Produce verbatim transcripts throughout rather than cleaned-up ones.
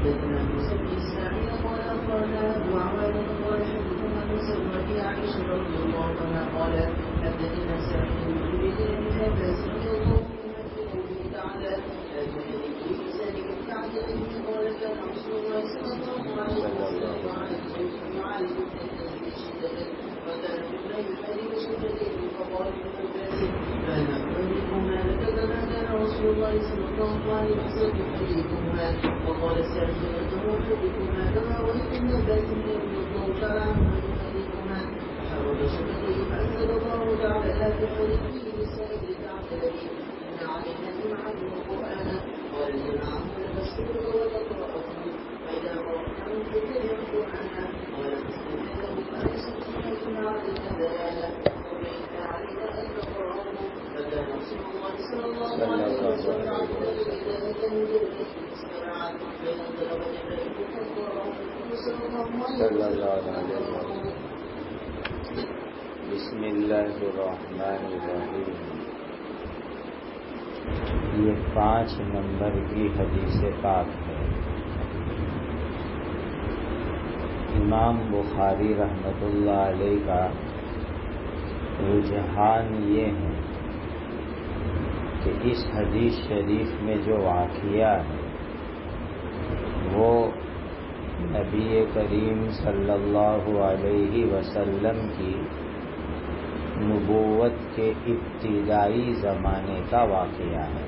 حدثنا موسى بن اسماعيل قال اخبرنا ابو عوان قال حدثنا موسى بن ابي عائشه رضي الله عنها قال حدثنا سعيد بن جبير بن عباس رضي الله عنهما في قوله تعالى لا تهلك بلسانك لتعجل به قال كان رسول الله صلى الله عليه وسلم يعالج يعالج التنزيل شده وكان بالله يحرك شدته فقال ابن عباس فانا احركهما لك كما كان رسول الله صلى الله عليه وسلم يحركهما وقال سعيد انه يحركهما كما رايت ابن عباس رضي الله تعالى عنهما يحركهما فحرك شدته فانزل الله تعالى لا تحرك به لسانك لتعجل به ان علينا جمعه وقرانا قال جمعه لتسكتك وتقراه فاذا قراناه فاتبع قرانا قال فاستمع له فليس سنتنا عليك دلاله وبينك عليك ان تقراه فكان رسول الله صلى الله عليه وسلم اذا اتم جبريل استمع فانزل وجبريل فقراه صلى الله عليه وسلم. بسم اللہ الرحمن الرحیم. یہ پانچ نمبر کی حدیث پاک ہے. امام بخاری رحمۃ اللہ علیہ کا رجحان یہ ہے کہ اس حدیث شریف میں جو واقعہ ہے وہ نبی کریم صلی اللہ علیہ وسلم کی نبوت کے ابتدائی زمانے کا واقعہ ہے.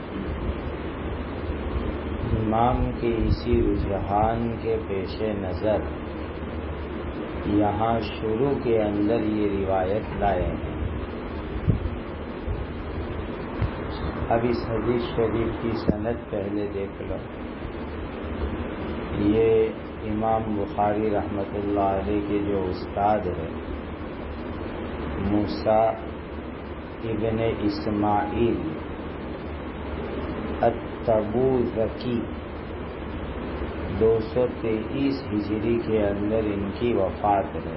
امام کے اسی رجحان کے پیش نظر یہاں شروع کے اندر یہ روایت لائے ہیں. اب اس حدیث شریف کی سند پہلے دیکھ لو. یہ امام بخاری رحمۃ اللہ علیہ کے جو استاد ہے موسیٰ ابن اسماعیل التبوذکی دو سو تیئیس ہجری کے اندر ان کی وفات ہے.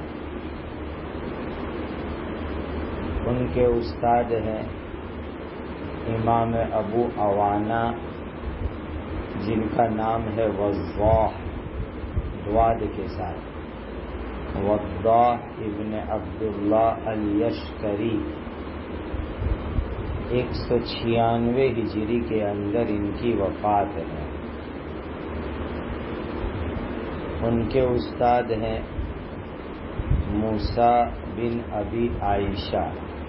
ان کے استاد ہیں امام ابو عوانہ جن کا نام ہے وضاح دواد کے ساتھ، وضاح ابن عبداللہ الیشکری ایک سو چھیانوے ہجری کے اندر ان کی وفات ہے. ان کے استاد ہیں موسیٰ بن ابی عائشہ.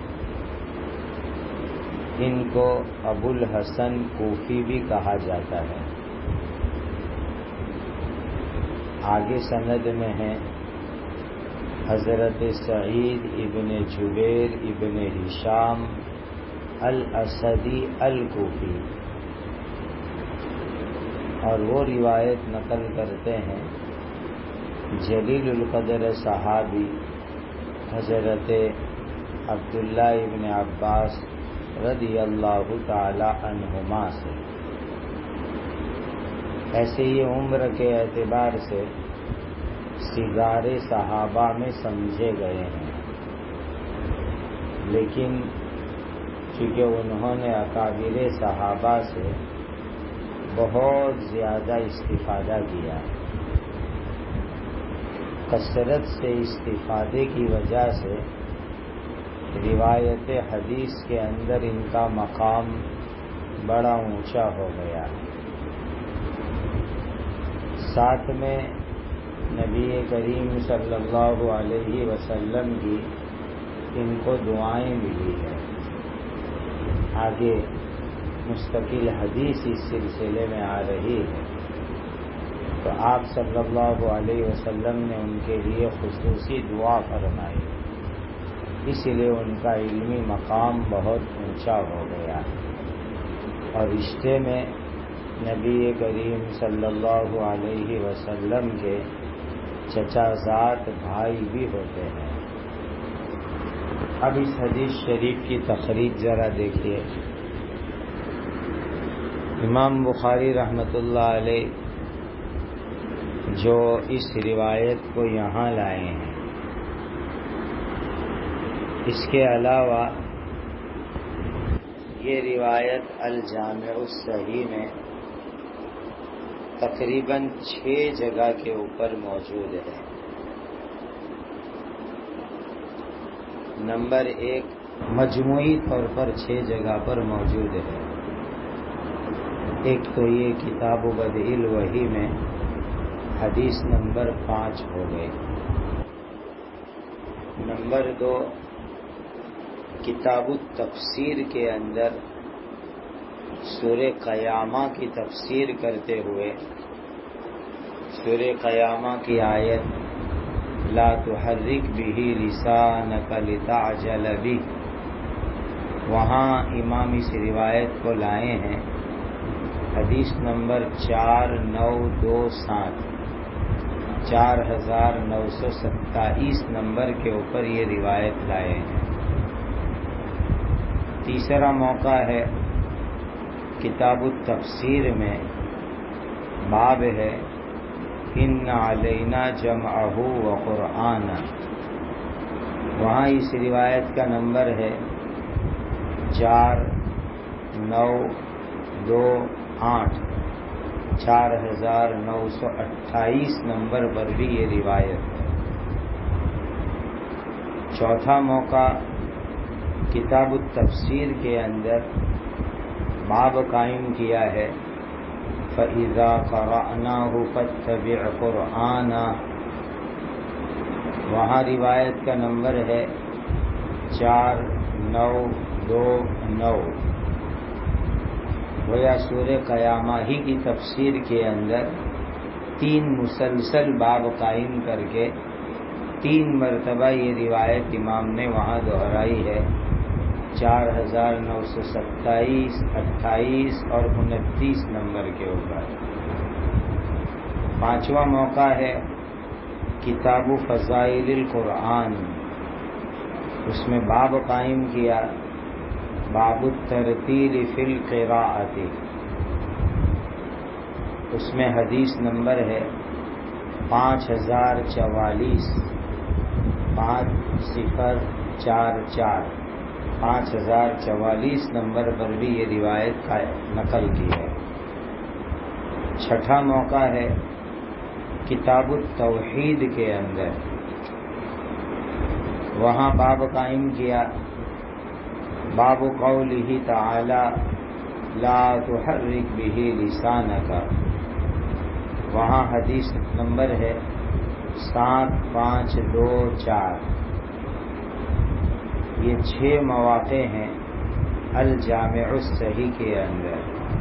ان کو ابو الحسن کوفی بھی کہا جاتا ہے. آگے سند میں ہیں حضرت سعید ابن جبیر ابن ہشام الاسدی الکوفی، اور وہ روایت نقل کرتے ہیں جلیل القدر صحابی حضرت عبداللہ ابن عباس رضی اللہ تعالی عنہما سے. ایسے یہ عمر کے اعتبار سے صغار صحابہ میں سمجھے گئے ہیں، لیکن چونکہ انہوں نے اکابر صحابہ سے بہت زیادہ استفادہ کیا، کثرت سے استفادے کی وجہ سے روایت حدیث کے اندر ان کا مقام بڑا اونچا ہو گیا. ساتھ میں نبی کریم صلی اللہ علیہ وسلم کی ان کو دعائیں ملی ہیں. آگے مستقل حدیث اس سلسلے میں آ رہی ہے، تو آپ صلی اللہ علیہ وسلم نے ان کے لیے خصوصی دعا فرمائی، اس لیے ان کا علمی مقام بہت اونچا ہو گیا. اور رشتے میں نبی کریم صلی اللہ علیہ وسلم کے چچا زاد بھائی بھی ہوتے ہیں. اب اس حدیث شریف کی تخریج ذرا دیکھیے. امام بخاری رحمۃ اللہ علیہ جو اس روایت کو یہاں لائے ہیں، اس کے علاوہ یہ روایت الجامع الصحیح میں تقریباً چھ جگہ کے اوپر موجود ہے. نمبر ایک مجموعی طور پر چھ جگہ پر موجود ہے. ایک تو یہ کتاب بدء الوحی میں حدیث نمبر پانچ ہو گئی. نمبر دو کتاب التفسیر کے اندر سورہ قیامہ کی تفسیر کرتے ہوئے سورہ قیامہ کی آیت لا تحرک بہ لسانک لتعجل بہ، وہاں امام اس روایت کو لائے ہیں حدیث نمبر چار نو دو سات چار ہزار نو سو ستائیس نمبر کے اوپر یہ روایت لائے ہیں. تیسرا موقع ہے کتاب التفسیر میں باب ہے ان علینا جمعہ و قرآن، وہاں اس روایت کا نمبر ہے چار نو دو آٹھ چار ہزار نو سو اٹھائیس نمبر پر بھی یہ روایت ہے. چوتھا موقع کتاب التفسیر کے اندر باب قائم کیا ہے فَإِذَا قَرَأْنَاهُ فَاتَّبِعْ قُرْآنَا، وہاں روایت کا نمبر ہے چار نو دو نو. گویا سورہ قیامہ ہی کی تفسیر کے اندر تین مسلسل باب قائم کر کے تین مرتبہ یہ روایت امام نے وہاں دہرائی ہے چار ہزار نو سو ستائیس اٹھائیس اور انتیس نمبر کے اوپر. پانچواں موقع ہے کتاب فضائل القرآن، اس میں باب قائم کیا باب الترتیل فی القراءۃ، اس میں حدیث نمبر ہے پانچ ہزار چوالیس پانچ صفر چار چار پانچ ہزار چوالیس نمبر پر بھی یہ روایت کا نقل کی ہے. چھٹا موقع ہے کتاب التوحید کے اندر، وہاں باب قائم کیا باب قولہ تعالی لا تحرک بہ لسانک، وہاں حدیث نمبر ہے سات پانچ دو چار. یہ چھ مواقع ہیں الجامع الصحیح کے اندر.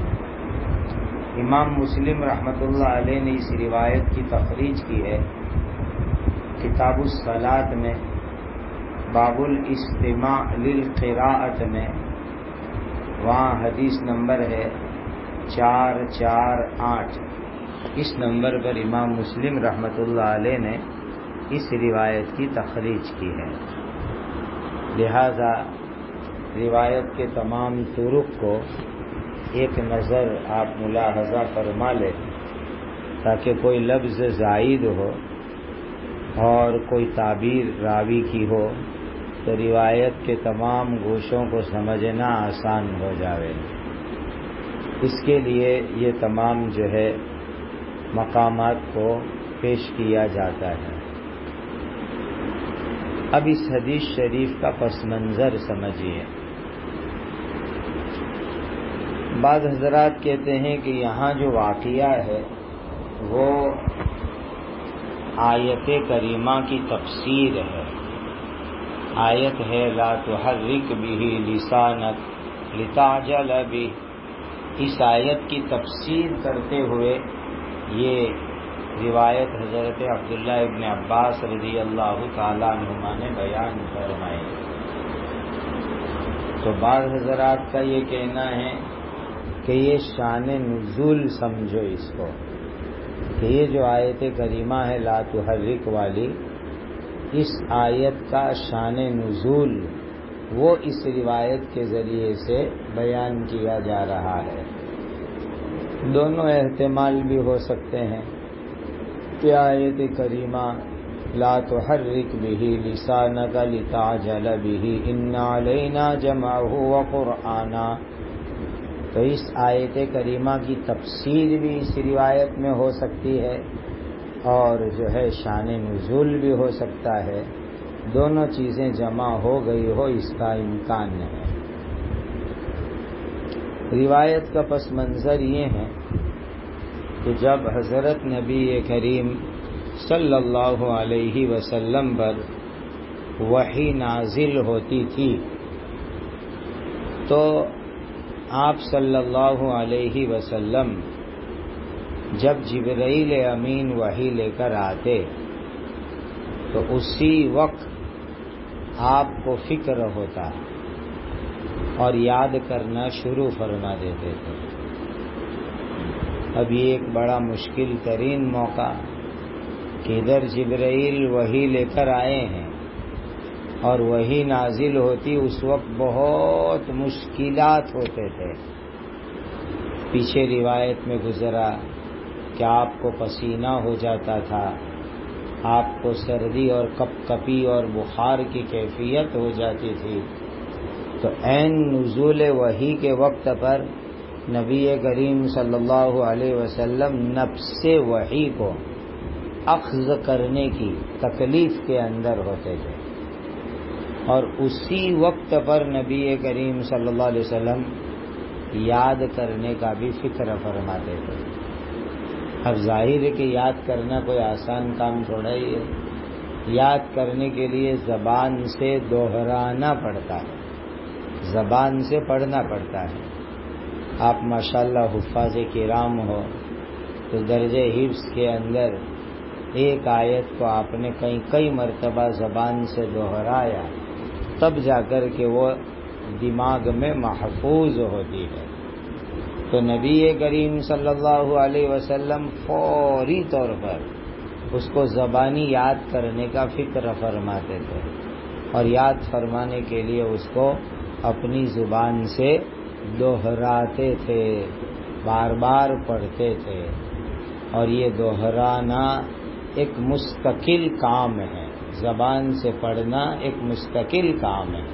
امام مسلم رحمۃ اللہ علیہ نے اس روایت کی تخریج کی ہے کتاب الصلاۃ میں باب الاستماع للقراءۃ میں، وہاں حدیث نمبر ہے چار چار آٹھ. اس نمبر پر امام مسلم رحمۃ اللہ علیہ نے اس روایت کی تخریج کی ہے. لہذا روایت کے تمام طرق کو ایک نظر آپ ملاحظہ فرما لیں تاکہ کوئی لفظ زائد ہو اور کوئی تعبیر راوی کی ہو تو روایت کے تمام گوشوں کو سمجھنا آسان ہو جائے. اس کے لیے یہ تمام جو ہے مقامات کو پیش کیا جاتا ہے. اب اس حدیث شریف کا پس منظر سمجھیے. بعض حضرات کہتے ہیں کہ یہاں جو واقعہ ہے وہ آیت کریمہ کی تفسیر ہے. آیت ہے لا تحرک بہ لسانک لتعجل بہ. اس آیت کی تفسیر کرتے ہوئے یہ روایت حضرت عبداللہ ابن عباس رضی اللہ تعالیٰ عنہما نے بیان فرمائی. تو بعض حضرات کا یہ کہنا ہے کہ یہ شان نزول سمجھو اس کو، کہ یہ جو آیت کریمہ ہے لا تحرک والی، اس آیت کا شان نزول وہ اس روایت کے ذریعے سے بیان کیا جا رہا ہے. دونوں احتمال بھی ہو سکتے ہیں کہ آیت کریمہ لا تحرک بہ لسانک لتعجل بہ ان علینا جمعہ وقرآنا، تو اس آیت کریمہ کی تفسیر بھی اس روایت میں ہو سکتی ہے اور جو ہے شان نزول بھی ہو سکتا ہے، دونوں چیزیں جمع ہو گئی ہو اس کا امکان ہے۔ روایت کا پس منظر یہ ہے کہ جب حضرت نبی کریم صلی اللہ علیہ وسلم پر وحی نازل ہوتی تھی تو آپ صلی اللہ علیہ وسلم جب جبرائیل امین وحی لے کر آتے تو اسی وقت آپ کو فکر ہوتا اور یاد کرنا شروع فرما دیتے تھے۔ اب یہ ایک بڑا مشکل ترین موقع کہ ادھر جبرائیل وحی لے کر آئے ہیں اور وحی نازل ہوتی، اس وقت بہت مشکلات ہوتے تھے۔ پیچھے روایت میں گزرا کہ آپ کو پسینہ ہو جاتا تھا، آپ کو سردی اور کپ کپی اور بخار کی کیفیت ہو جاتی تھی۔ تو عین نزول وحی کے وقت پر نبی کریم صلی اللہ علیہ وسلم نفس وحی کو اخذ کرنے کی تکلیف کے اندر ہوتے تھے، اور اسی وقت پر نبی کریم صلی اللہ علیہ وسلم یاد کرنے کا بھی فکر فرماتے تھے۔ اب ظاہر ہے کہ یاد کرنا کوئی آسان کام تھوڑا ہی ہے، یاد کرنے کے لیے زبان سے دوہرانا پڑتا ہے، زبان سے پڑھنا پڑتا ہے۔ آپ ماشاءاللہ حفاظ کرام ہو تو درجہ حفظ کے اندر ایک آیت کو آپ نے کئی کئی مرتبہ زبان سے دوہرایا، تب جا کر کے وہ دماغ میں محفوظ ہوتی ہے۔ تو نبی کریم صلی اللہ علیہ وسلم فوری طور پر اس کو زبانی یاد کرنے کا فکر فرماتے تھے، اور یاد فرمانے کے لیے اس کو اپنی زبان سے دوہراتے تھے، بار بار پڑھتے تھے، اور یہ دوہرانا ایک مستقل کام ہے، زبان سے پڑھنا ایک مستقل کام ہے۔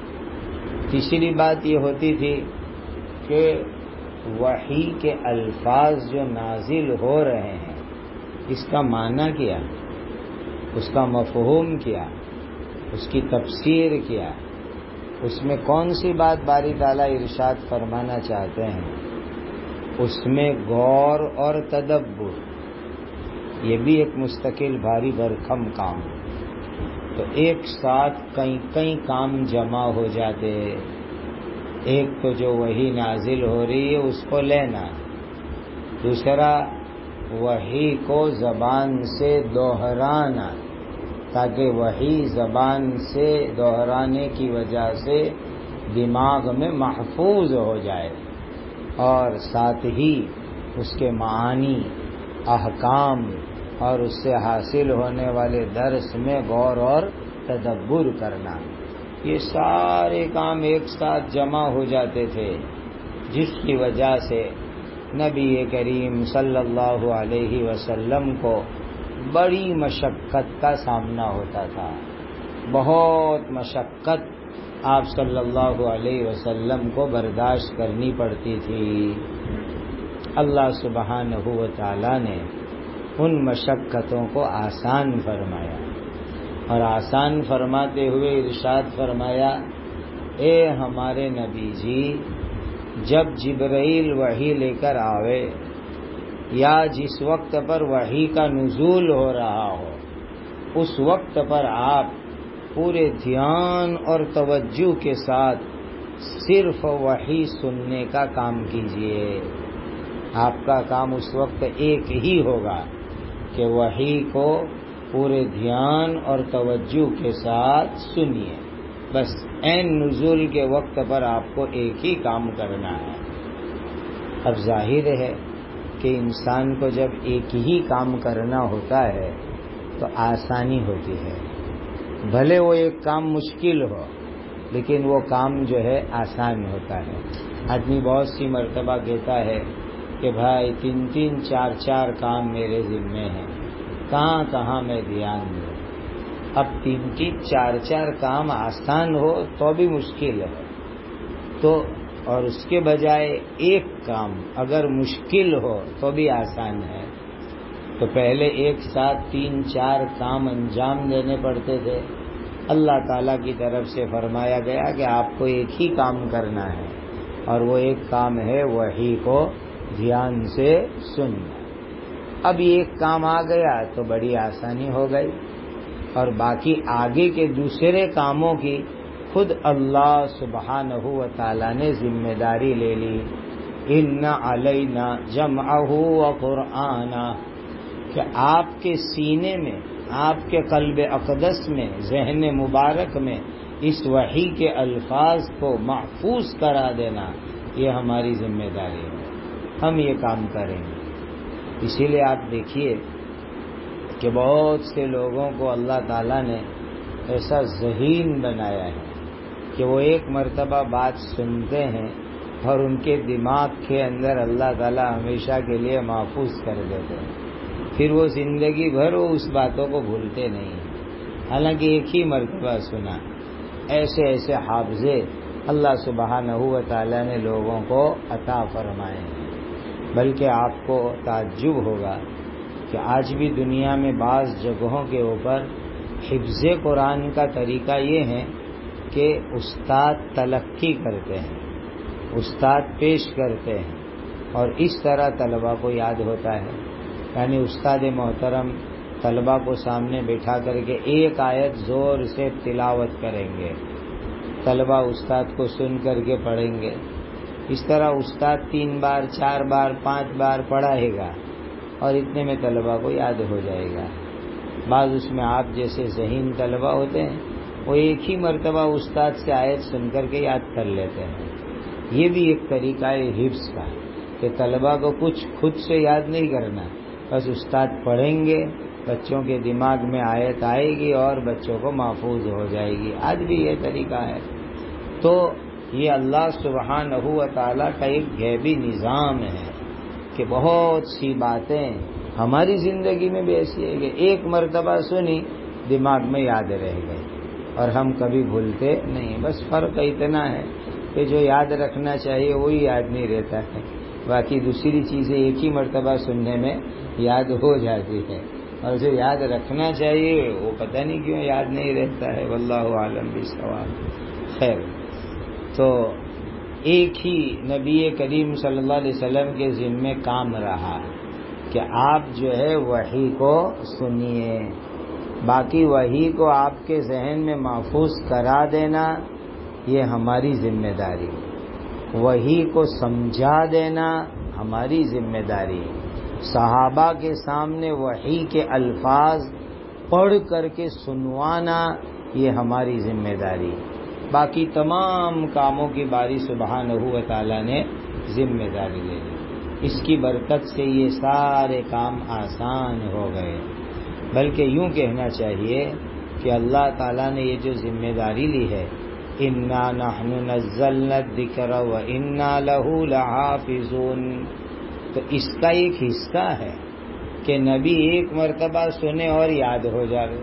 تیسری بات یہ ہوتی تھی کہ وحی کے الفاظ جو نازل ہو رہے ہیں اس کا معنی کیا، اس کا مفہوم کیا، اس کی تفسیر کیا، اس میں کون سی بات باری تعالیٰ ارشاد فرمانا چاہتے ہیں، اس میں غور اور تدبر، یہ بھی ایک مستقل بھاری بھرکم کام۔ تو ایک ساتھ کئی کئی کام جمع ہو جاتے، ایک تو جو وحی نازل ہو رہی ہے اس کو لینا، دوسرا وحی کو زبان سے دوہرانا تاکہ وحی زبان سے دوہرانے کی وجہ سے دماغ میں محفوظ ہو جائے، اور ساتھ ہی اس کے معانی، احکام اور اس سے حاصل ہونے والے درس میں غور اور تدبر کرنا، یہ سارے کام ایک ساتھ جمع ہو جاتے تھے، جس کی وجہ سے نبی کریم صلی اللہ علیہ وسلم کو بڑی مشقت کا سامنا ہوتا تھا، بہت مشقت آپ صلی اللہ علیہ وسلم کو برداشت کرنی پڑتی تھی۔ اللہ سبحانہ و تعالی نے ان مشقتوں کو آسان فرمایا، اور آسان فرماتے ہوئے ارشاد فرمایا، اے ہمارے نبی جی، جب جبرائیل وحی لے کر آوے یا جس وقت پر وحی کا نزول ہو رہا ہو، اس وقت پر آپ پورے دھیان اور توجہ کے ساتھ صرف وحی سننے کا کام کیجیے۔ آپ کا کام اس وقت ایک ہی ہوگا کہ وحی کو پورے دھیان اور توجہ کے ساتھ سنیے، بس عین نزول کے وقت پر آپ کو ایک ہی کام کرنا ہے۔ اب ظاہر ہے کہ انسان کو جب ایک ہی کام کرنا ہوتا ہے تو آسانی ہوتی ہے، بھلے وہ ایک کام مشکل ہو لیکن وہ کام جو ہے آسان ہوتا ہے۔ آدمی بہت سی مرتبہ کہتا ہے کہ بھائی تین تین چار چار کام میرے ذمے ہیں، کہاں کہاں میں دھیان دوں۔ اب تین تین چار چار کام آسان ہو تو بھی مشکل ہے، تو اور اس کے بجائے ایک کام اگر مشکل ہو تو بھی آسان ہے. تو پہلے ایک ساتھ تین چار کام انجام دینے پڑتے تھے. اللہ تعالیٰ کی طرف سے فرمایا گیا کہ آپ کو ایک ہی کام کرنا ہے، اور وہ ایک کام ہے وحی کو دھیان سے سننا. اب ایک کام آ گیا تو بڑی آسانی ہو گئی، اور باقی آگے کے دوسرے کاموں کی خود اللہ سبحانہ و تعالیٰ نے ذمہ داری لے لی. ان علینا جمعہ و قرآنہ، کہ آپ کے سینے میں، آپ کے قلب اقدس میں، ذہن مبارک میں اس وحی کے الفاظ کو محفوظ کرا دینا، یہ ہماری ذمہ داری ہے. ہم یہ کام کریں گے. اسی لیے آپ دیکھیے کہ بہت سے لوگوں کو اللہ تعالیٰ نے ایسا ذہین بنایا ہے کہ وہ ایک مرتبہ بات سنتے ہیں اور ان کے دماغ کے اندر اللہ تعالیٰ ہمیشہ کے لیے محفوظ کر دیتے ہیں. پھر وہ زندگی بھر وہ اس باتوں کو بھولتے نہیں ہیں، حالانکہ ایک ہی مرتبہ سنا. ایسے ایسے حافظے اللہ سبحانہ و تعالیٰ نے لوگوں کو عطا فرمائے ہیں. بلکہ آپ کو تعجب ہوگا کہ آج بھی دنیا میں بعض جگہوں کے اوپر حفظ قرآن کا طریقہ یہ ہے کہ استاد تلقی کرتے ہیں، استاد پیش کرتے ہیں، اور اس طرح طلبہ کو یاد ہوتا ہے. یعنی استاد محترم طلبہ کو سامنے بٹھا کر کے ایک آیت زور سے تلاوت کریں گے، طلبہ استاد کو سن کر کے پڑھیں گے. اس طرح استاد تین بار چار بار پانچ بار پڑھائے گا اور اتنے میں طلبہ کو یاد ہو جائے گا. بعض اس میں آپ جیسے ذہین طلبہ ہوتے ہیں وہ ایک ہی مرتبہ استاد سے آیت سن کر کے یاد کر لیتے ہیں. یہ بھی ایک طریقہ ہے حفظ کا کہ طلبہ کو کچھ خود سے یاد نہیں کرنا، بس استاد پڑھیں گے، بچوں کے دماغ میں آیت آئے گی اور بچوں کو محفوظ ہو جائے گی. آج بھی یہ طریقہ ہے. تو یہ اللہ سبحانہ و تعالیٰ کا ایک غیبی نظام ہے کہ بہت سی باتیں ہماری زندگی میں بھی ایسی ہے کہ ایک مرتبہ سنی دماغ میں یاد رہ گئی اور ہم کبھی بھولتے نہیں. بس فرق اتنا ہے کہ جو یاد رکھنا چاہیے وہی یاد نہیں رہتا ہے، باقی دوسری چیزیں ایک ہی مرتبہ سننے میں یاد ہو جاتی ہے، اور جو یاد رکھنا چاہیے وہ پتہ نہیں کیوں یاد نہیں رہتا ہے. واللہ عالم بالصواب. خیر، تو ایک ہی نبی کریم صلی اللہ علیہ وسلم کے ذمے کام رہا کہ آپ جو ہے وحی کو سنیے، باقی وحی کو آپ کے ذہن میں محفوظ کرا دینا یہ ہماری ذمہ داری، وحی کو سمجھا دینا ہماری ذمہ داری، صحابہ کے سامنے وحی کے الفاظ پڑھ کر کے سنوانا یہ ہماری ذمہ داری. باقی تمام کاموں کی باری سبحانہ و تعالیٰ نے ذمہ داری لے لی. اس کی برکت سے یہ سارے کام آسان ہو گئے. بلکہ یوں کہنا چاہیے کہ اللہ تعالیٰ نے یہ جو ذمہ داری لی ہے، انا نحن نزلنا الذکر وانا لہ لحافظون، تو اس کا ایک حصہ ہے کہ نبی ایک مرتبہ سنے اور یاد ہو جاوے،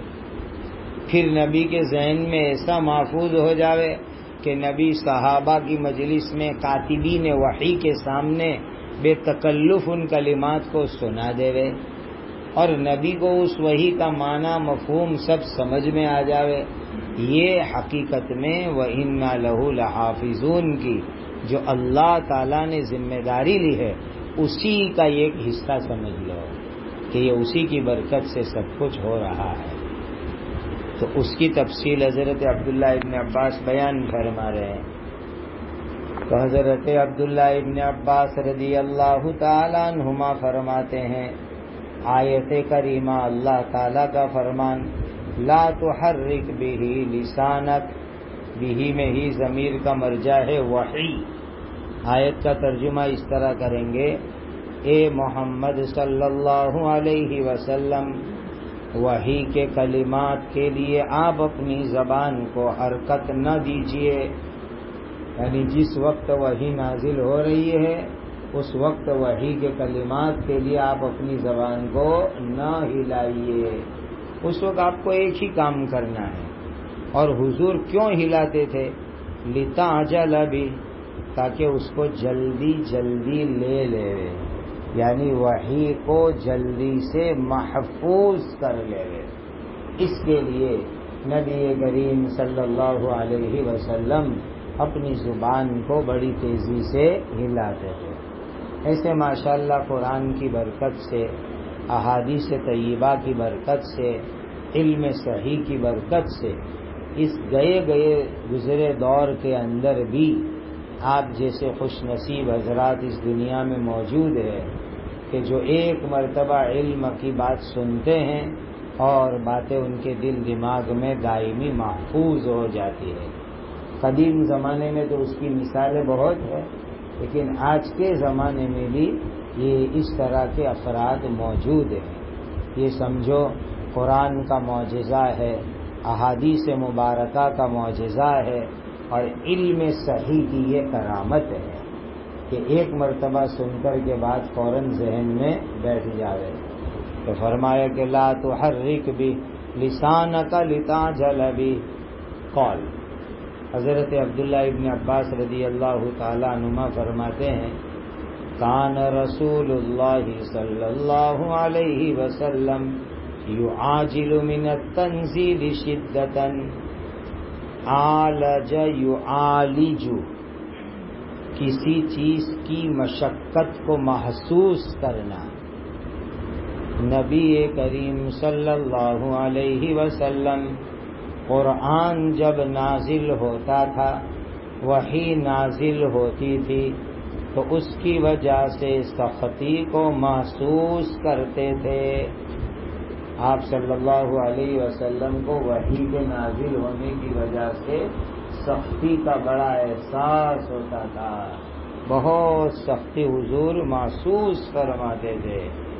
پھر نبی کے ذہن میں ایسا محفوظ ہو جاوے کہ نبی صحابہ کی مجلس میں کاتبین وحی کے سامنے بے تکلف ان کلمات کو سنا دے، اور نبی کو اس وحی کا معنی مفہوم سب سمجھ میں آ جاوے. یہ حقیقت میں وَإِنَّا لَهُ لَحَافِظُونَ کی جو اللہ تعالیٰ نے ذمہ داری لی ہے اسی کا ایک حصہ سمجھ لو کہ یہ اسی کی برکت سے سب کچھ ہو رہا ہے. تو اس کی تفصیل حضرت عبداللہ ابن عباس بیان فرما رہے ہیں. تو حضرت عبداللہ ابن عباس رضی اللہ تعالیٰ عنہما فرماتے ہیں، آیت کریمہ اللہ تعالیٰ کا فرمان لا تحرک بہ لسانک، بہ میں ہی ضمیر کا مرجع ہے وحی. آیت کا ترجمہ اس طرح کریں گے، اے محمد صلی اللہ علیہ وسلم وحی کے کلمات کے لیے آپ اپنی زبان کو حرکت نہ دیجیے. یعنی جس وقت وحی نازل ہو رہی ہے اس وقت وحی کے کلمات کے لیے آپ اپنی زبان کو نہ ہلائیے. اس وقت آپ کو ایک ہی کام کرنا ہے. اور حضور کیوں ہلاتے تھے؟ لِتَعْجَلَ بِهِ، تاکہ اس کو جلدی جلدی لے لے یعنی وحی کو جلدی سے محفوظ کر لے اس کے لیے نبی کریم صلی اللہ علیہ وسلم اپنی زبان کو بڑی تیزی سے ہلاتے تھے. ایسے ماشاءاللہ قرآن کی برکت سے، احادیث طیبہ کی برکت سے، علم صحیح کی برکت سے اس گئے گئے گزرے دور کے اندر بھی آپ جیسے خوش نصیب حضرات اس دنیا میں موجود ہے کہ جو ایک مرتبہ علم کی بات سنتے ہیں اور باتیں ان کے دل دماغ میں دائمی محفوظ ہو جاتی ہے. قدیم زمانے میں تو اس کی مثالیں بہت ہیں، لیکن آج کے زمانے میں بھی یہ اس طرح کے افراد موجود ہیں. یہ سمجھو قرآن کا معجزہ ہے، احادیث مبارکہ کا معجزہ ہے، اور علم صحیح کی یہ کرامت ہے کہ ایک مرتبہ سن کر کے بعد فوراً ذہن میں بیٹھ جاوے. تو فرمایا کہ لا تحرک بھی لسانک لتعجل بھی قول. حضرت عبداللہ ابن عباس رضی اللہ تعالی عنہما فرماتے ہیں کان رسول اللہ صلی اللہ علیہ وسلم یعاجل من التنزیل شدتا عالج یعالج، کسی چیز کی مشقت کو محسوس کرنا. نبی کریم صلی اللہ علیہ وسلم قرآن جب نازل ہوتا تھا، وحی نازل ہوتی تھی، تو اس کی وجہ سے سختی کو محسوس کرتے تھے. آپ صلی اللہ علیہ وسلم کو وحی کے نازل ہونے کی وجہ سے سختی کا بڑا احساس ہوتا تھا، بہت سختی حضور محسوس فرماتے تھے.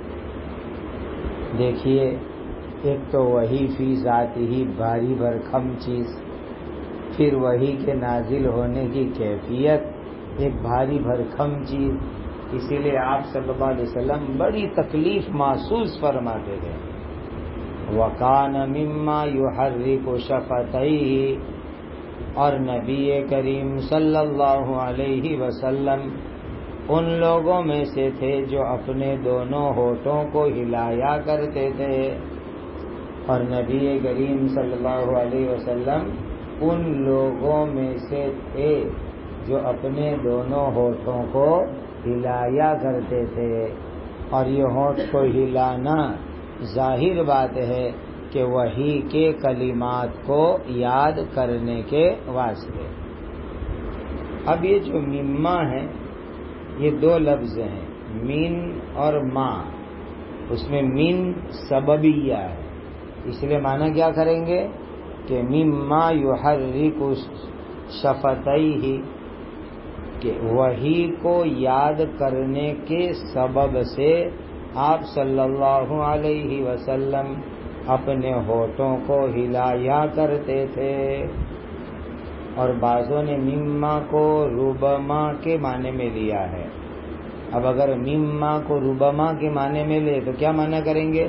دیکھیے، ایک تو وحی فی ذات ہی بھاری بھرکم چیز، پھر وحی کے نازل ہونے کی کیفیت ایک بھاری بھرکم چیز. اسی لیے آپ صلی اللہ علیہ وسلم بڑی تکلیف محسوس فرماتے تھے. وَكَانَ مِمَّا يُحَرِّكُ شَفَتَيْهِ، اور نبی کریم صلی اللہ علیہ وسلم ان لوگوں میں سے تھے جو اپنے دونوں ہونٹوں کو ہلایا کرتے تھے. اور نبی کریم صلی اللہ علیہ وسلم ان لوگوں میں سے تھے جو اپنے دونوں ہونٹوں کو ہلایا کرتے تھے. اور یہ ہونٹ کو ہلانا ظاہر بات ہے کہ وحی کے کلمات کو یاد کرنے کے واسطے. اب یہ جو مما ہے، یہ دو لفظ ہیں، من اور ما. اس میں من سببیہ ہے، اس لیے معنی کیا کریں گے کہ مما یحرک شفتیہ، کہ وحی کو یاد کرنے کے سبب سے آپ صلی اللہ علیہ وسلم اپنے ہونٹوں کو ہلایا کرتے تھے. اور بعضوں نے مما کو ربما کے معنی میں لیا ہے. اب اگر مما کو ربما کے معنی میں لے تو کیا معنی کریں گے؟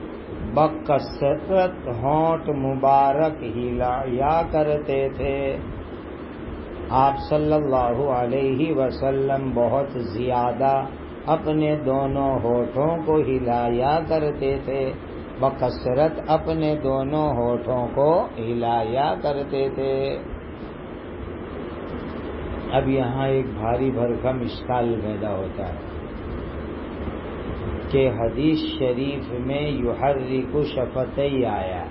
بکثرت ہونٹ مبارک ہلایا کرتے تھے. آپ صلی اللہ علیہ وسلم بہت زیادہ اپنے دونوں ہونٹوں کو ہلایا کرتے تھے، بکثرت اپنے دونوں ہونٹوں کو ہلایا کرتے تھے. اب یہاں ایک بھاری بھرکم اشکال پیدا ہوتا ہے کہ حدیث شریف میں یحرک شفتیہ آیا،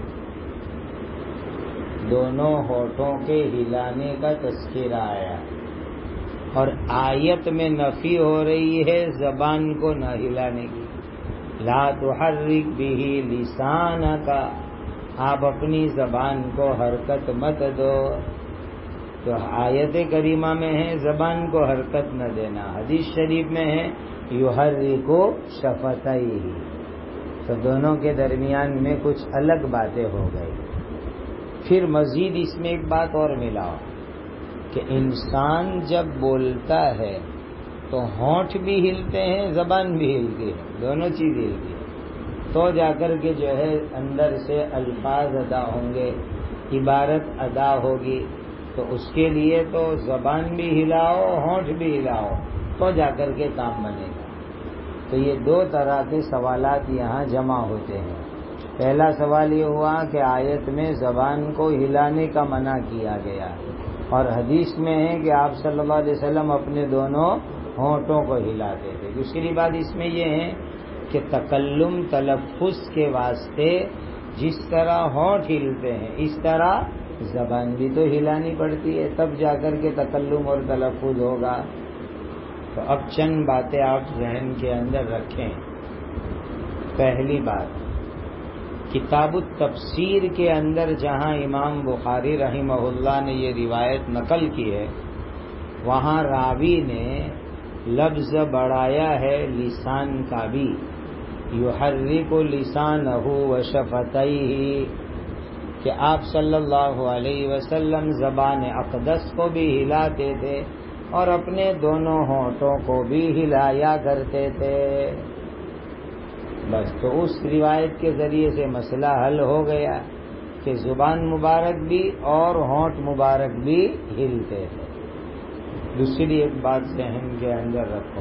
دونوں ہونٹوں کے ہلانے کا تذکرہ آیا، اور آیت میں نفی ہو رہی ہے زبان کو نہ ہلانے کی. لا تحرک بہ لسانک، آپ اپنی زبان کو حرکت مت دو. تو آیت کریمہ میں ہے زبان کو حرکت نہ دینا، حدیث شریف میں ہے یحرک شفتیہ. تو دونوں کے درمیان میں کچھ الگ باتیں ہو گئی. پھر مزید اس میں ایک بات اور ملاؤ کہ انسان جب بولتا ہے تو ہونٹ بھی ہلتے ہیں، زبان بھی ہلتی ہے، دونوں چیز ہلتی ہے، تو جا کر کے جو ہے اندر سے الفاظ ادا ہوں گے، عبارت ادا ہوگی. تو اس کے لیے تو زبان بھی ہلاؤ ہونٹ بھی ہلاؤ تو جا کر کے کام بنے گا. تو یہ دو طرح کے سوالات یہاں جمع ہوتے ہیں. پہلا سوال یہ ہوا کہ آیت میں زبان کو ہلانے کا منع کیا گیا اور حدیث میں ہے کہ آپ صلی اللہ علیہ وسلم اپنے دونوں ہونٹوں کو ہلاتے تھے. دوسری بات اس میں یہ ہے کہ تکلم تلفظ کے واسطے جس طرح ہونٹ ہلتے ہیں اس طرح زبان بھی تو ہلانی پڑتی ہے تب جا کر کے تکلم اور تلفظ ہوگا. تو اب چند باتیں آپ ذہن کے اندر رکھیں. پہلی بات، کتاب التفسیر کے اندر جہاں امام بخاری رحمہ اللہ نے یہ روایت نقل کی ہے وہاں راوی نے لفظ بڑھایا ہے لسان کا بھی، یحرک لسانہ وشفتیہ، کہ آپ صلی اللہ علیہ وسلم زبان اقدس کو بھی ہلاتے تھے اور اپنے دونوں ہونٹوں کو بھی ہلایا کرتے تھے. بس تو اس روایت کے ذریعے سے مسئلہ حل ہو گیا کہ زبان مبارک بھی اور ہونٹ مبارک بھی ہلتے تھے. دوسری ایک بات ذہن کے اندر رکھو،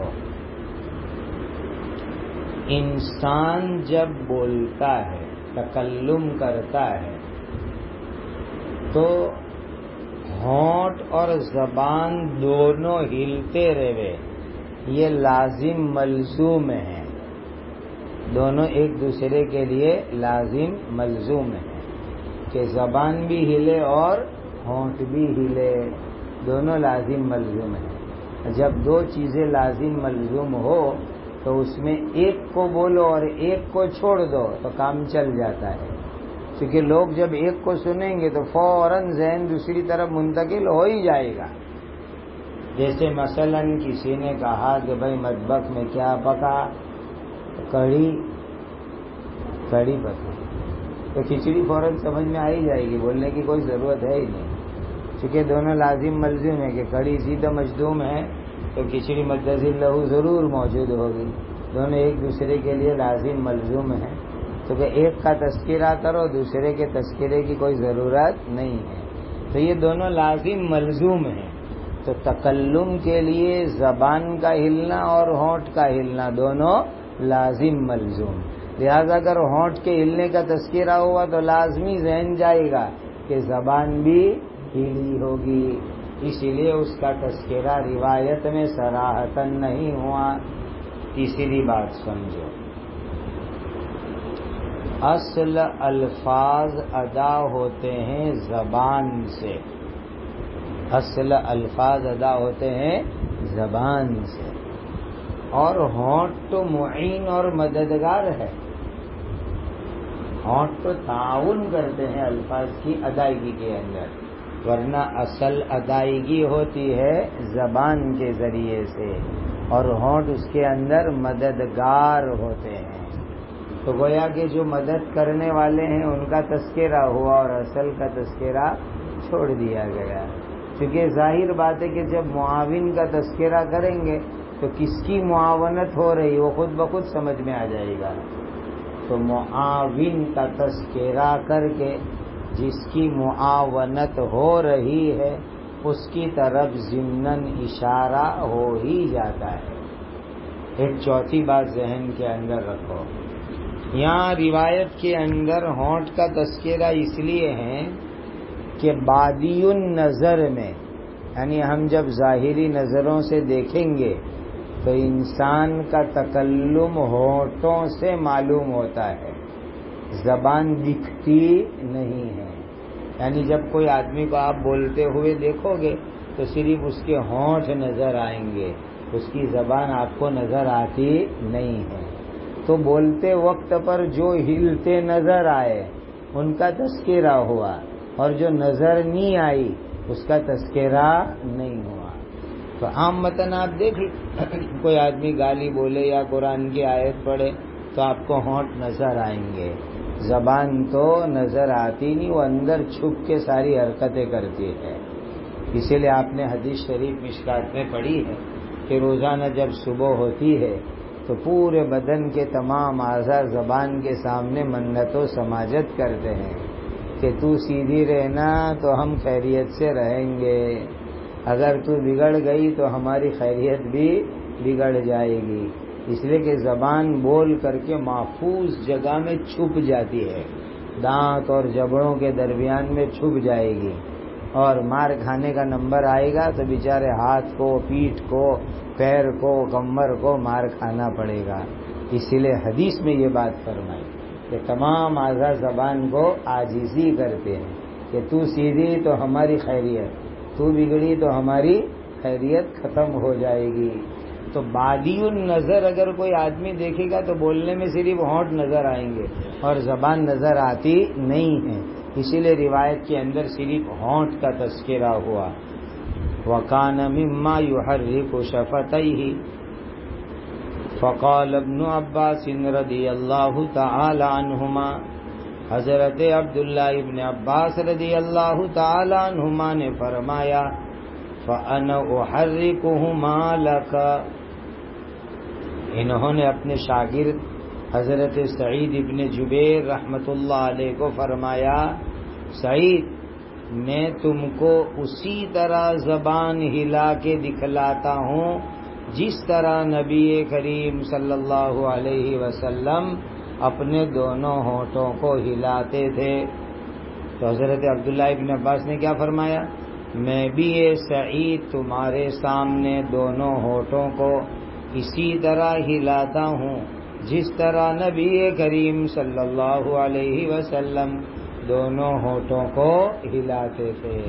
انسان جب بولتا ہے تکلم کرتا ہے تو ہونٹ اور زبان دونوں ہلتے رہے، یہ لازم ملزوم ہیں، دونوں ایک دوسرے کے لیے لازم ملزوم ہیں کہ زبان بھی ہلے اور ہونٹ بھی ہلے، دونوں لازم ملزوم ہیں. جب دو چیزیں لازم ملزوم ہو تو اس میں ایک کو بولو اور ایک کو چھوڑ دو تو کام چل جاتا ہے، کیونکہ لوگ جب ایک کو سنیں گے تو فوراً ذہن دوسری طرف منتقل ہو ہی جائے گا. جیسے مثلا کسی نے کہا کہ بھائی مطبخ میں کیا پکا، کڑھی کڑھی پکی، تو کھچڑی فوراً سمجھ میں آ ہی جائے گی، بولنے کی کوئی ضرورت ہے ہی نہیں، چونکہ دونوں لازم ملزوم ہے کہ کڑھی سیدھا مجدوم ہے تو کھچڑی متصل لہو ضرور موجود ہوگی. دونوں ایک دوسرے کے لیے لازم ملزوم ہیں، تو کہ ایک کا تذکرہ کرو دوسرے کے تذکرے کی کوئی ضرورت نہیں ہے. تو یہ دونوں لازم ملزوم ہیں. تو تکلم کے لیے زبان کا ہلنا اور ہونٹ کا ہلنا دونوں لازم ملزوم. لہذا اگر ہونٹ کے ہلنے کا تذکرہ ہوا تو لازمی ذہن جائے گا کہ زبان بھی ہلی ہوگی، اسی لیے اس کا تذکرہ روایت میں صراحتاً نہیں ہوا. تیسری بات سمجھو، اصل الفاظ ادا ہوتے ہیں زبان سے، اصل الفاظ ادا ہوتے ہیں زبان سے، اور ہونٹ تو معین اور مددگار ہے، ہونٹ تو تعاون کرتے ہیں الفاظ کی ادائیگی کے اندر، ورنہ اصل ادائیگی ہوتی ہے زبان کے ذریعے سے اور ہونٹ اس کے اندر مددگار ہوتے ہیں. تو گویا کہ جو مدد کرنے والے ہیں ان کا تذکرہ ہوا اور اصل کا تذکرہ چھوڑ دیا گیا، کیونکہ ظاہر بات ہے کہ جب معاون کا تذکرہ کریں گے تو کس کی معاونت ہو رہی وہ خود بخود سمجھ میں آ جائے گا. تو معاون کا تذکرہ کر کے جس کی معاونت ہو رہی ہے اس کی طرف ضمناً اشارہ ہو ہی جاتا ہے. ایک چوتھی بات ذہن کے اندر رکھو، یہاں روایت کے اندر ہونٹ کا تذکرہ اس لیے ہے کہ بادی النظر میں، یعنی ہم جب ظاہری نظروں سے دیکھیں گے تو انسان کا تکلم ہونٹوں سے معلوم ہوتا ہے، زبان دکھتی نہیں ہے. یعنی جب کوئی آدمی کو آپ بولتے ہوئے دیکھو گے تو صرف اس کے ہونٹ نظر آئیں گے، اس کی زبان آپ کو نظر آتی نہیں ہے. تو بولتے وقت پر جو ہلتے نظر آئے ان کا تذکرہ ہوا اور جو نظر نہیں آئی اس کا تذکرہ نہیں ہوا. تو عام متن آپ دیکھ کوئی آدمی گالی بولے یا قرآن کی آیت پڑھے تو آپ کو ہونٹ نظر آئیں گے، زبان تو نظر آتی نہیں، وہ اندر چھپ کے ساری حرکتیں کرتی ہے. اسی لیے آپ نے حدیث شریف مشکات میں پڑھی ہے کہ روزانہ جب صبح ہوتی ہے تو پورے بدن کے تمام اعضاء زبان کے سامنے منت و سماجت کرتے ہیں کہ تو سیدھی رہنا تو ہم خیریت سے رہیں گے، اگر تو بگڑ گئی تو ہماری خیریت بھی بگڑ جائے گی، اس لیے کہ زبان بول کر کے محفوظ جگہ میں چھپ جاتی ہے، دانت اور جبڑوں کے درمیان میں چھپ جائے گی، اور مار کھانے کا نمبر آئے گا تو بیچارے ہاتھ کو، پیٹھ کو، پیر کو، کمر کو مار کھانا پڑے گا۔ اسی لیے حدیث میں یہ بات فرمائی کہ تمام اعضاء زبان کو عاجزی کرتے ہیں کہ تو سیدھی تو ہماری خیریت، تو بگڑی تو ہماری خیریت ختم ہو جائے گی۔ تو بادی النظر اگر کوئی آدمی دیکھے گا تو بولنے میں صرف ہونٹ نظر آئیں گے اور زبان نظر آتی نہیں ہے، اسی لیے روایت کے اندر صرف ہونٹ کا تذکرہ ہوا۔ وَكَانَ مِمَّا يُحَرِّكُ شَفَتَيْهِ فقال ابن عباس رضی اللہ تعالی عنہما، حضرت عبداللہ ابن عباس رضی اللہ تعالی عنہما نے فرمایا فَأَنَا أُحَرِّكُهُمَا لَكَ، انہوں نے اپنے شاگرد حضرت سعید ابن جبیر رحمت اللہ علیہ کو فرمایا، سعید میں تم کو اسی طرح زبان ہلا کے دکھلاتا ہوں جس طرح نبی کریم صلی اللہ علیہ وسلم اپنے دونوں ہونٹوں کو ہلاتے تھے۔ تو حضرت عبداللہ ابن عباس نے کیا فرمایا، میں بھی اے سعید تمہارے سامنے دونوں ہونٹوں کو اسی طرح ہلاتا ہوں جس طرح نبی کریم صلی اللہ علیہ وسلم دونوں ہونٹوں کو ہلاتے تھے۔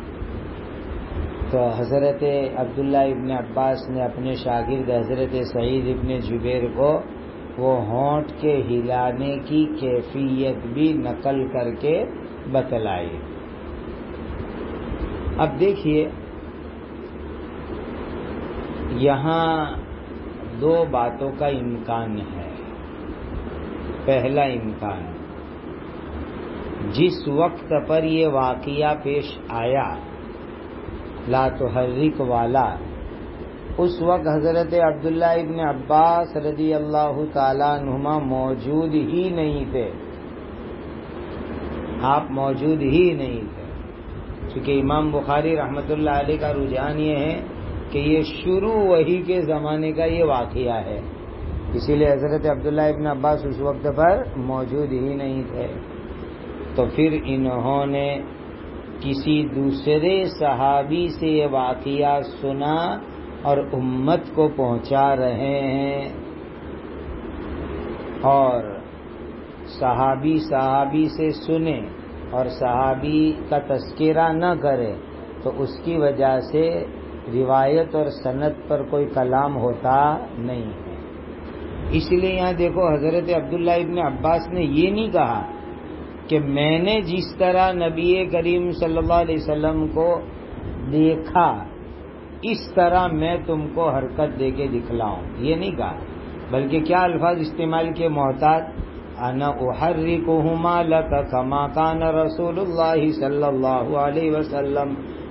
تو حضرت عبداللہ ابن عباس نے اپنے شاگرد حضرت سعید ابن جبیر کو وہ ہونٹ کے ہلانے کی کیفیت بھی نقل کر کے بتلائی۔ اب دیکھیے یہاں دو باتوں کا امکان ہے۔ پہلا امکان، جس وقت پر یہ واقعہ پیش آیا لا تحرک والا، اس وقت حضرت عبداللہ ابن عباس رضی اللہ تعالیٰ عنہما موجود ہی نہیں تھے، آپ موجود ہی نہیں تھے، چونکہ امام بخاری رحمۃ اللہ علیہ کا رجحان یہ ہے کہ یہ شروع وحی کے زمانے کا یہ واقعہ ہے، اسی لیے حضرت عبداللہ ابن عباس اس وقت پر موجود ہی نہیں تھے۔ تو پھر انہوں نے کسی دوسرے صحابی سے یہ واقعہ سنا اور امت کو پہنچا رہے ہیں، اور صحابی صحابی سے سنے اور صحابی کا تذکرہ نہ کرے تو اس کی وجہ سے روایت اور سند پر کوئی کلام ہوتا نہیں ہے۔ اس لیے یہاں دیکھو حضرت عبداللہ ابن عباس نے یہ نہیں کہا کہ میں نے جس طرح نبی کریم صلی اللہ علیہ وسلم کو دیکھا اس طرح میں تم کو حرکت دے کے دکھلاؤں، یہ نہیں کہا، بلکہ کیا الفاظ استعمال کے محتاط، انا احرکہما لک کما کان رسول اللہ صلی اللہ علیہ وسلم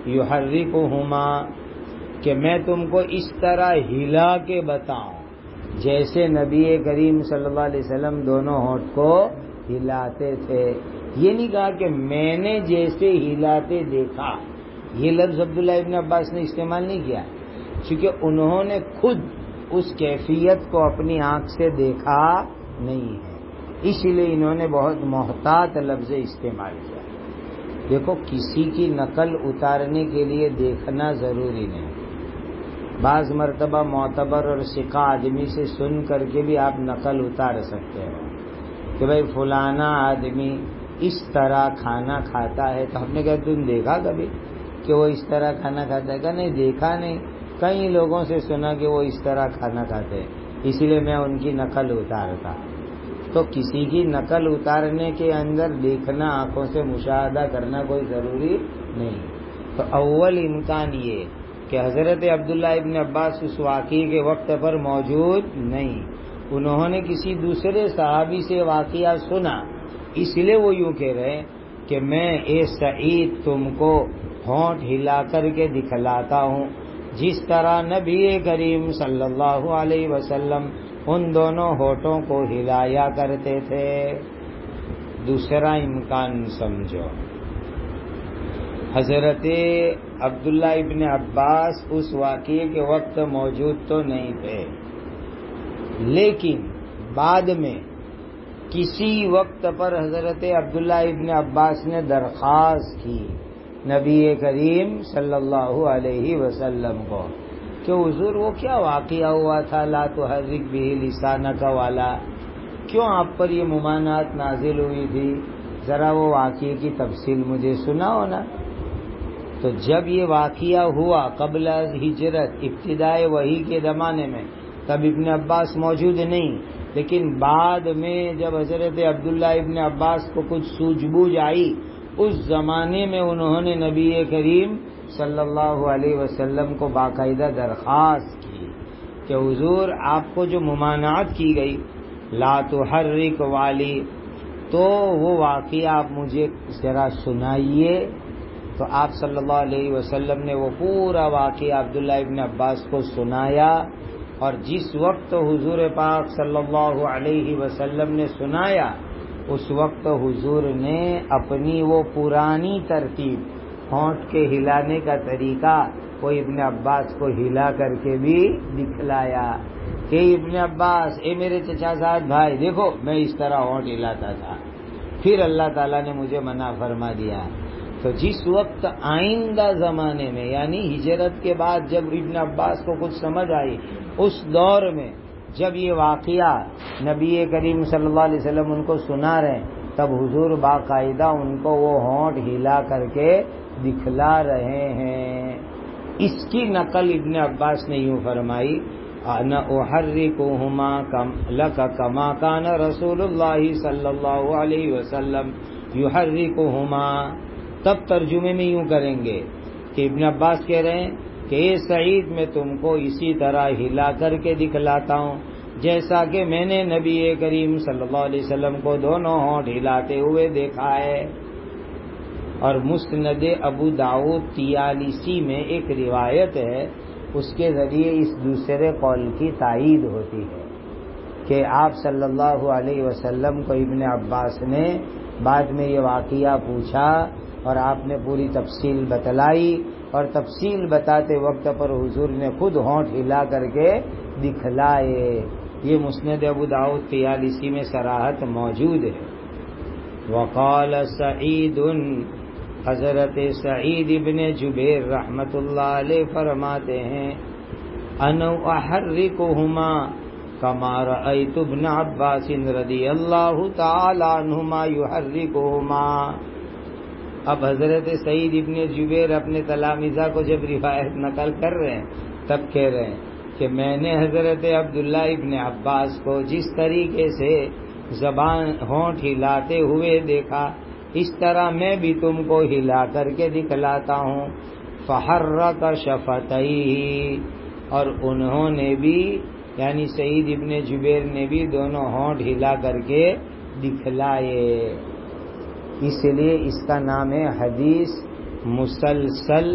یحرکہما، کہ میں تم کو اس طرح ہلا کے بتاؤں جیسے نبی کریم صلی اللہ علیہ وسلم دونوں ہونٹ کو ہلاتے تھے۔ یہ نہیں کہا کہ میں نے جیسے ہلاتے دیکھا، یہ لفظ عبداللہ ابن عباس نے استعمال نہیں کیا، کیونکہ انہوں نے خود اس کیفیت کو اپنی آنکھ سے دیکھا نہیں ہے، اس لیے انہوں نے بہت محتاط لفظ استعمال کیا۔ دیکھو کسی کی نقل اتارنے کے لیے دیکھنا ضروری نہیں، بعض مرتبہ معتبر اور ثقہ آدمی سے سن کر کے بھی آپ نقل اتار سکتے ہو کہ بھائی فلانا آدمی اس طرح کھانا کھاتا ہے، تو ہم نے کہا تم دیکھا کبھی کہ وہ اس طرح کھانا کھاتا ہے؟ کہ نہیں دیکھا نہیں، کئی لوگوں سے سنا کہ وہ اس طرح کھانا کھاتے ہیں، اسی لیے میں ان کی نقل اتارتا۔ تو کسی کی نقل اتارنے کے اندر دیکھنا، آنکھوں سے مشاہدہ کرنا کوئی ضروری نہیں۔ تو اول امکان یہ کہ حضرت عبداللہ ابن عباس اس واقعے کے وقت پر موجود نہیں، انہوں نے کسی دوسرے صحابی سے واقعہ سنا، اس لیے وہ یوں کہہ رہے کہ میں اے سعید تم کو ہونٹ ہلا کر کے دکھلاتا ہوں جس طرح نبی کریم صلی اللہ علیہ وسلم ان دونوں ہونٹوں کو ہلایا کرتے تھے۔ دوسرا امکان سمجھو. حضرت عبداللہ ابن عباس اس واقعے کے وقت موجود تو نہیں تھے، لیکن بعد میں کسی وقت پر حضرت عبداللہ ابن عباس نے درخواست کی نبی کریم صلی اللہ علیہ وسلم کو کہ حضور وہ کیا واقعہ ہوا تھا لا تحرک بہ لسانک والا، کیوں آپ پر یہ ممانعت نازل ہوئی تھی، ذرا وہ واقعے کی تفصیل مجھے سناؤ نا. تو جب یہ واقعہ ہوا قبل ہجرت ابتدائے وحی کے زمانے میں، تب ابن عباس موجود نہیں، لیکن بعد میں جب حضرت عبداللہ ابن عباس کو کچھ سوجھ بوجھ آئی، اس زمانے میں انہوں نے نبی کریم صلی اللہ علیہ وسلم کو باقاعدہ درخواست کی کہ حضور آپ کو جو ممانعت کی گئی لا تحرک والی، تو وہ واقعہ آپ مجھے ذرا سنائیے. تو آپ صلی اللہ علیہ وسلم نے وہ پورا واقعہ عبداللہ ابن عباس کو سنایا، اور جس وقت حضور پاک صلی اللہ علیہ وسلم نے سنایا اس وقت حضور نے اپنی وہ پرانی ترتیب ہونٹ کے ہلانے کا طریقہ وہ ابن عباس کو ہلا کر کے بھی دکھلایا کہ ابن عباس اے میرے چچا زاد بھائی دیکھو میں اس طرح ہونٹ ہلاتا تھا، پھر اللہ تعالیٰ نے مجھے منع فرما دیا. تو جس وقت آئندہ زمانے میں یعنی ہجرت کے بعد جب ابن عباس کو کچھ سمجھ آئی، اس دور میں جب یہ واقعہ نبی کریم صلی اللہ علیہ وسلم ان کو سنا رہے ہیں، تب حضور باقاعدہ ان کو وہ ہونٹ ہلا کر کے دکھلا رہے ہیں. اس کی نقل ابن عباس نے یوں فرمائی انا احرکہما لک کما کان رسول اللہ صلی اللہ علیہ وسلم یحرکہما. تب ترجمے میں یوں کریں گے کہ ابن عباس کہہ رہے ہیں کہ اے سعید میں تم کو اسی طرح ہلا کر کے دکھلاتا ہوں جیسا کہ میں نے نبی کریم صلی اللہ علیہ وسلم کو دونوں ہونٹ ہلاتے ہوئے دیکھا ہے. اور مسند ابو داؤد تیالیسی میں ایک روایت ہے، اس کے ذریعے اس دوسرے قول کی تائید ہوتی ہے کہ آپ صلی اللہ علیہ وسلم کو ابن عباس نے بعد میں یہ واقعہ پوچھا اور آپ نے پوری تفصیل بتلائی، اور تفصیل بتاتے وقت پر حضور نے خود ہونٹ ہلا کر کے دکھلائے. یہ مسند ابو داؤد تیالیسی میں صراحت موجود ہے. وقال سعید، حضرت سعید ابن جبیر رحمت اللہ علیہ فرماتے ہیں انا احرکہما کما رأیت ابن عباس رضی اللہ تعالی عنہما یحرکہما. اب حضرت سعید ابن جبیر اپنے تلامذہ کو جب روایت نقل کر رہے ہیں تب کہہ رہے ہیں کہ میں نے حضرت عبداللہ ابن عباس کو جس طریقے سے زبان ہونٹ ہلاتے ہوئے دیکھا اس طرح میں بھی تم کو ہلا کر کے دکھلاتا ہوں. فحرک شفتیہ، اور انہوں نے بھی یعنی سعید ابن جبیر نے بھی دونوں ہونٹ ہلا کر کے دکھلائے. اس لیے اس کا نام ہے حدیث مسلسل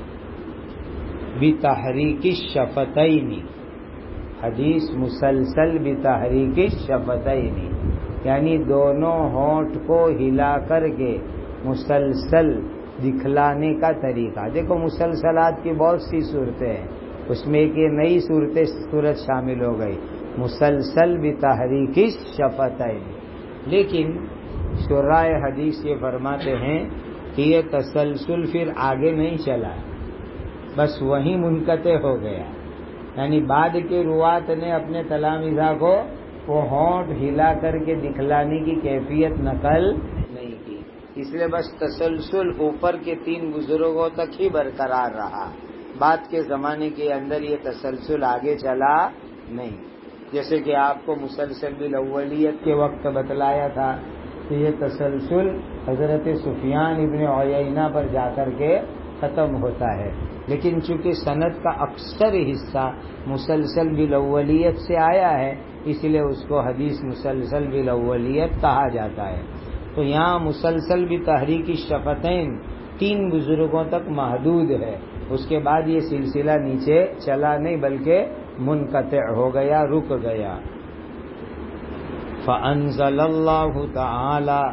بتحریک الشفتین. حدیث مسلسل بتحریک الشفتین یعنی دونوں ہونٹ کو ہلا کر کے مسلسل دکھلانے کا طریقہ. دیکھو مسلسلات کی بہت سی صورتیں ہیں، اس میں ایک یہ نئی صورت صورت شامل ہو گئی مسلسل بتحریک الشفتین. لیکن شراح حدیث یہ فرماتے ہیں کہ یہ تسلسل پھر آگے نہیں چلا، بس وہیں منقطع ہو گیا. یعنی بعد کے روات نے اپنے تلامذہ کو وہ ہونٹ ہلا کر کے دکھلانے کی کیفیت نقل نہیں کی، اس لیے بس تسلسل اوپر کے تین بزرگوں تک ہی برقرار رہا. بعد کے زمانے کے اندر یہ تسلسل آگے چلا نہیں. جیسے کہ آپ کو مسلسل بالاولیت کے وقت بتلایا تھا کہ یہ تسلسل حضرت سفیان ابن عیینہ پر جا کر کے ختم ہوتا ہے، لیکن چونکہ سند کا اکثر حصہ مسلسل بالاولیت سے آیا ہے اس لیے اس کو حدیث مسلسل بالاولیت کہا جاتا ہے. تو یہاں مسلسل بتحریک الشفتین تین بزرگوں تک محدود ہے، اس کے بعد یہ سلسلہ نیچے چلا نہیں بلکہ منقطع ہو گیا، رک گیا. فَأَنزَلَ اللَّهُ تَعَالَى،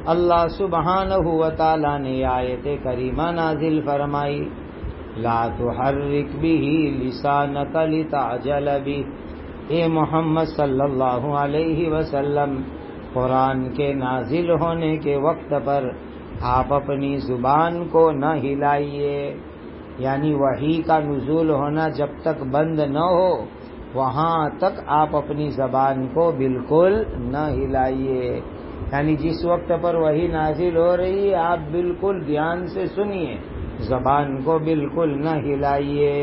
اللہ سبحانہ و تعالی نے آیت کریمہ نازل فرمائی، لا تحرک بہ لسانک لتعجل بہ، اے محمد صلی اللہ علیہ وسلم، قرآن کے نازل ہونے کے وقت پر آپ اپنی زبان کو نہ ہلائیے، یعنی وحی کا نزول ہونا جب تک بند نہ ہو وہاں تک آپ اپنی زبان کو بالکل نہ ہلائیے، یعنی جس وقت پر وحی نازل ہو رہی ہے آپ بالکل دھیان سے سنیے، زبان کو بالکل نہ ہلائیے۔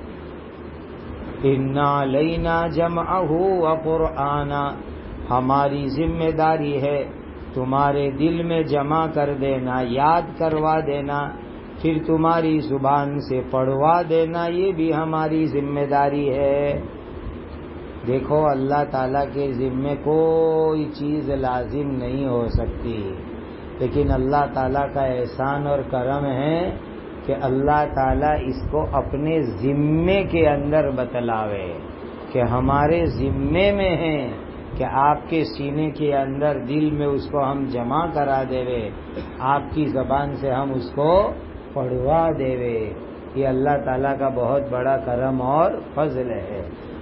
اِنَّا عَلَيْنَا جَمْعَهُ وَقُرْآنًا، ہماری ذمہ داری ہے تمہارے دل میں جمع کر دینا، یاد کروا دینا، پھر تمہاری زبان سے پڑھوا دینا، یہ بھی ہماری ذمہ داری ہے۔ دیکھو اللہ تعالیٰ کے ذمے کوئی چیز لازم نہیں ہو سکتی، لیکن اللہ تعالیٰ کا احسان اور کرم ہے کہ اللہ تعالیٰ اس کو اپنے ذمے کے اندر بتلاوے کہ ہمارے ذمے میں ہے کہ آپ کے سینے کے اندر دل میں اس کو ہم جمع کرا دیوے، آپ کی زبان سے ہم اس کو پڑھوا دیوے، یہ اللہ تعالیٰ کا بہت بڑا کرم اور فضل ہے۔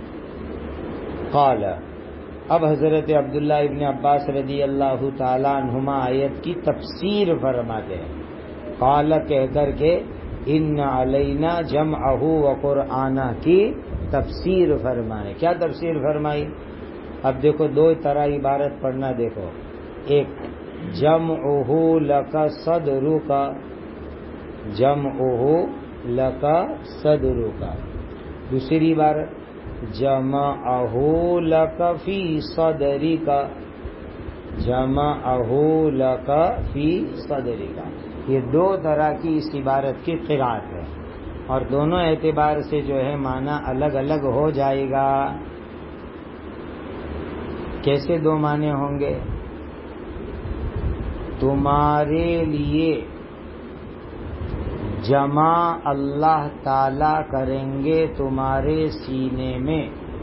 قال، اب حضرت عبداللہ ابن عباس رضی اللہ تعالیٰ عنہما آیت کی تفسیر فرماتے ہیں، قال کہہ کر کے ان علینا جمعہ وقرآنہ کی تفسیر فرمائے۔ کیا تفسیر فرمائی؟ اب دیکھو دو طرح عبارت پڑھنا، دیکھو ایک جمعہ لک صدرک، جمعہ لک صدرک، دوسری عبارت جمعہ لک فی صدرک، جمعہ لک فی صدرک، یہ دو طرح کی اس عبارت کی قرأت ہے، اور دونوں اعتبار سے جو ہے معنی الگ الگ ہو جائے گا۔ کیسے دو معنی ہوں گے؟ تمہارے لیے جمع اللہ تعالی کریں گے تمہارے سینے میں،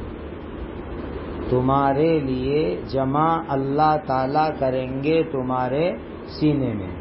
تمہارے لیے جمع اللہ تعالی کریں گے تمہارے سینے میں۔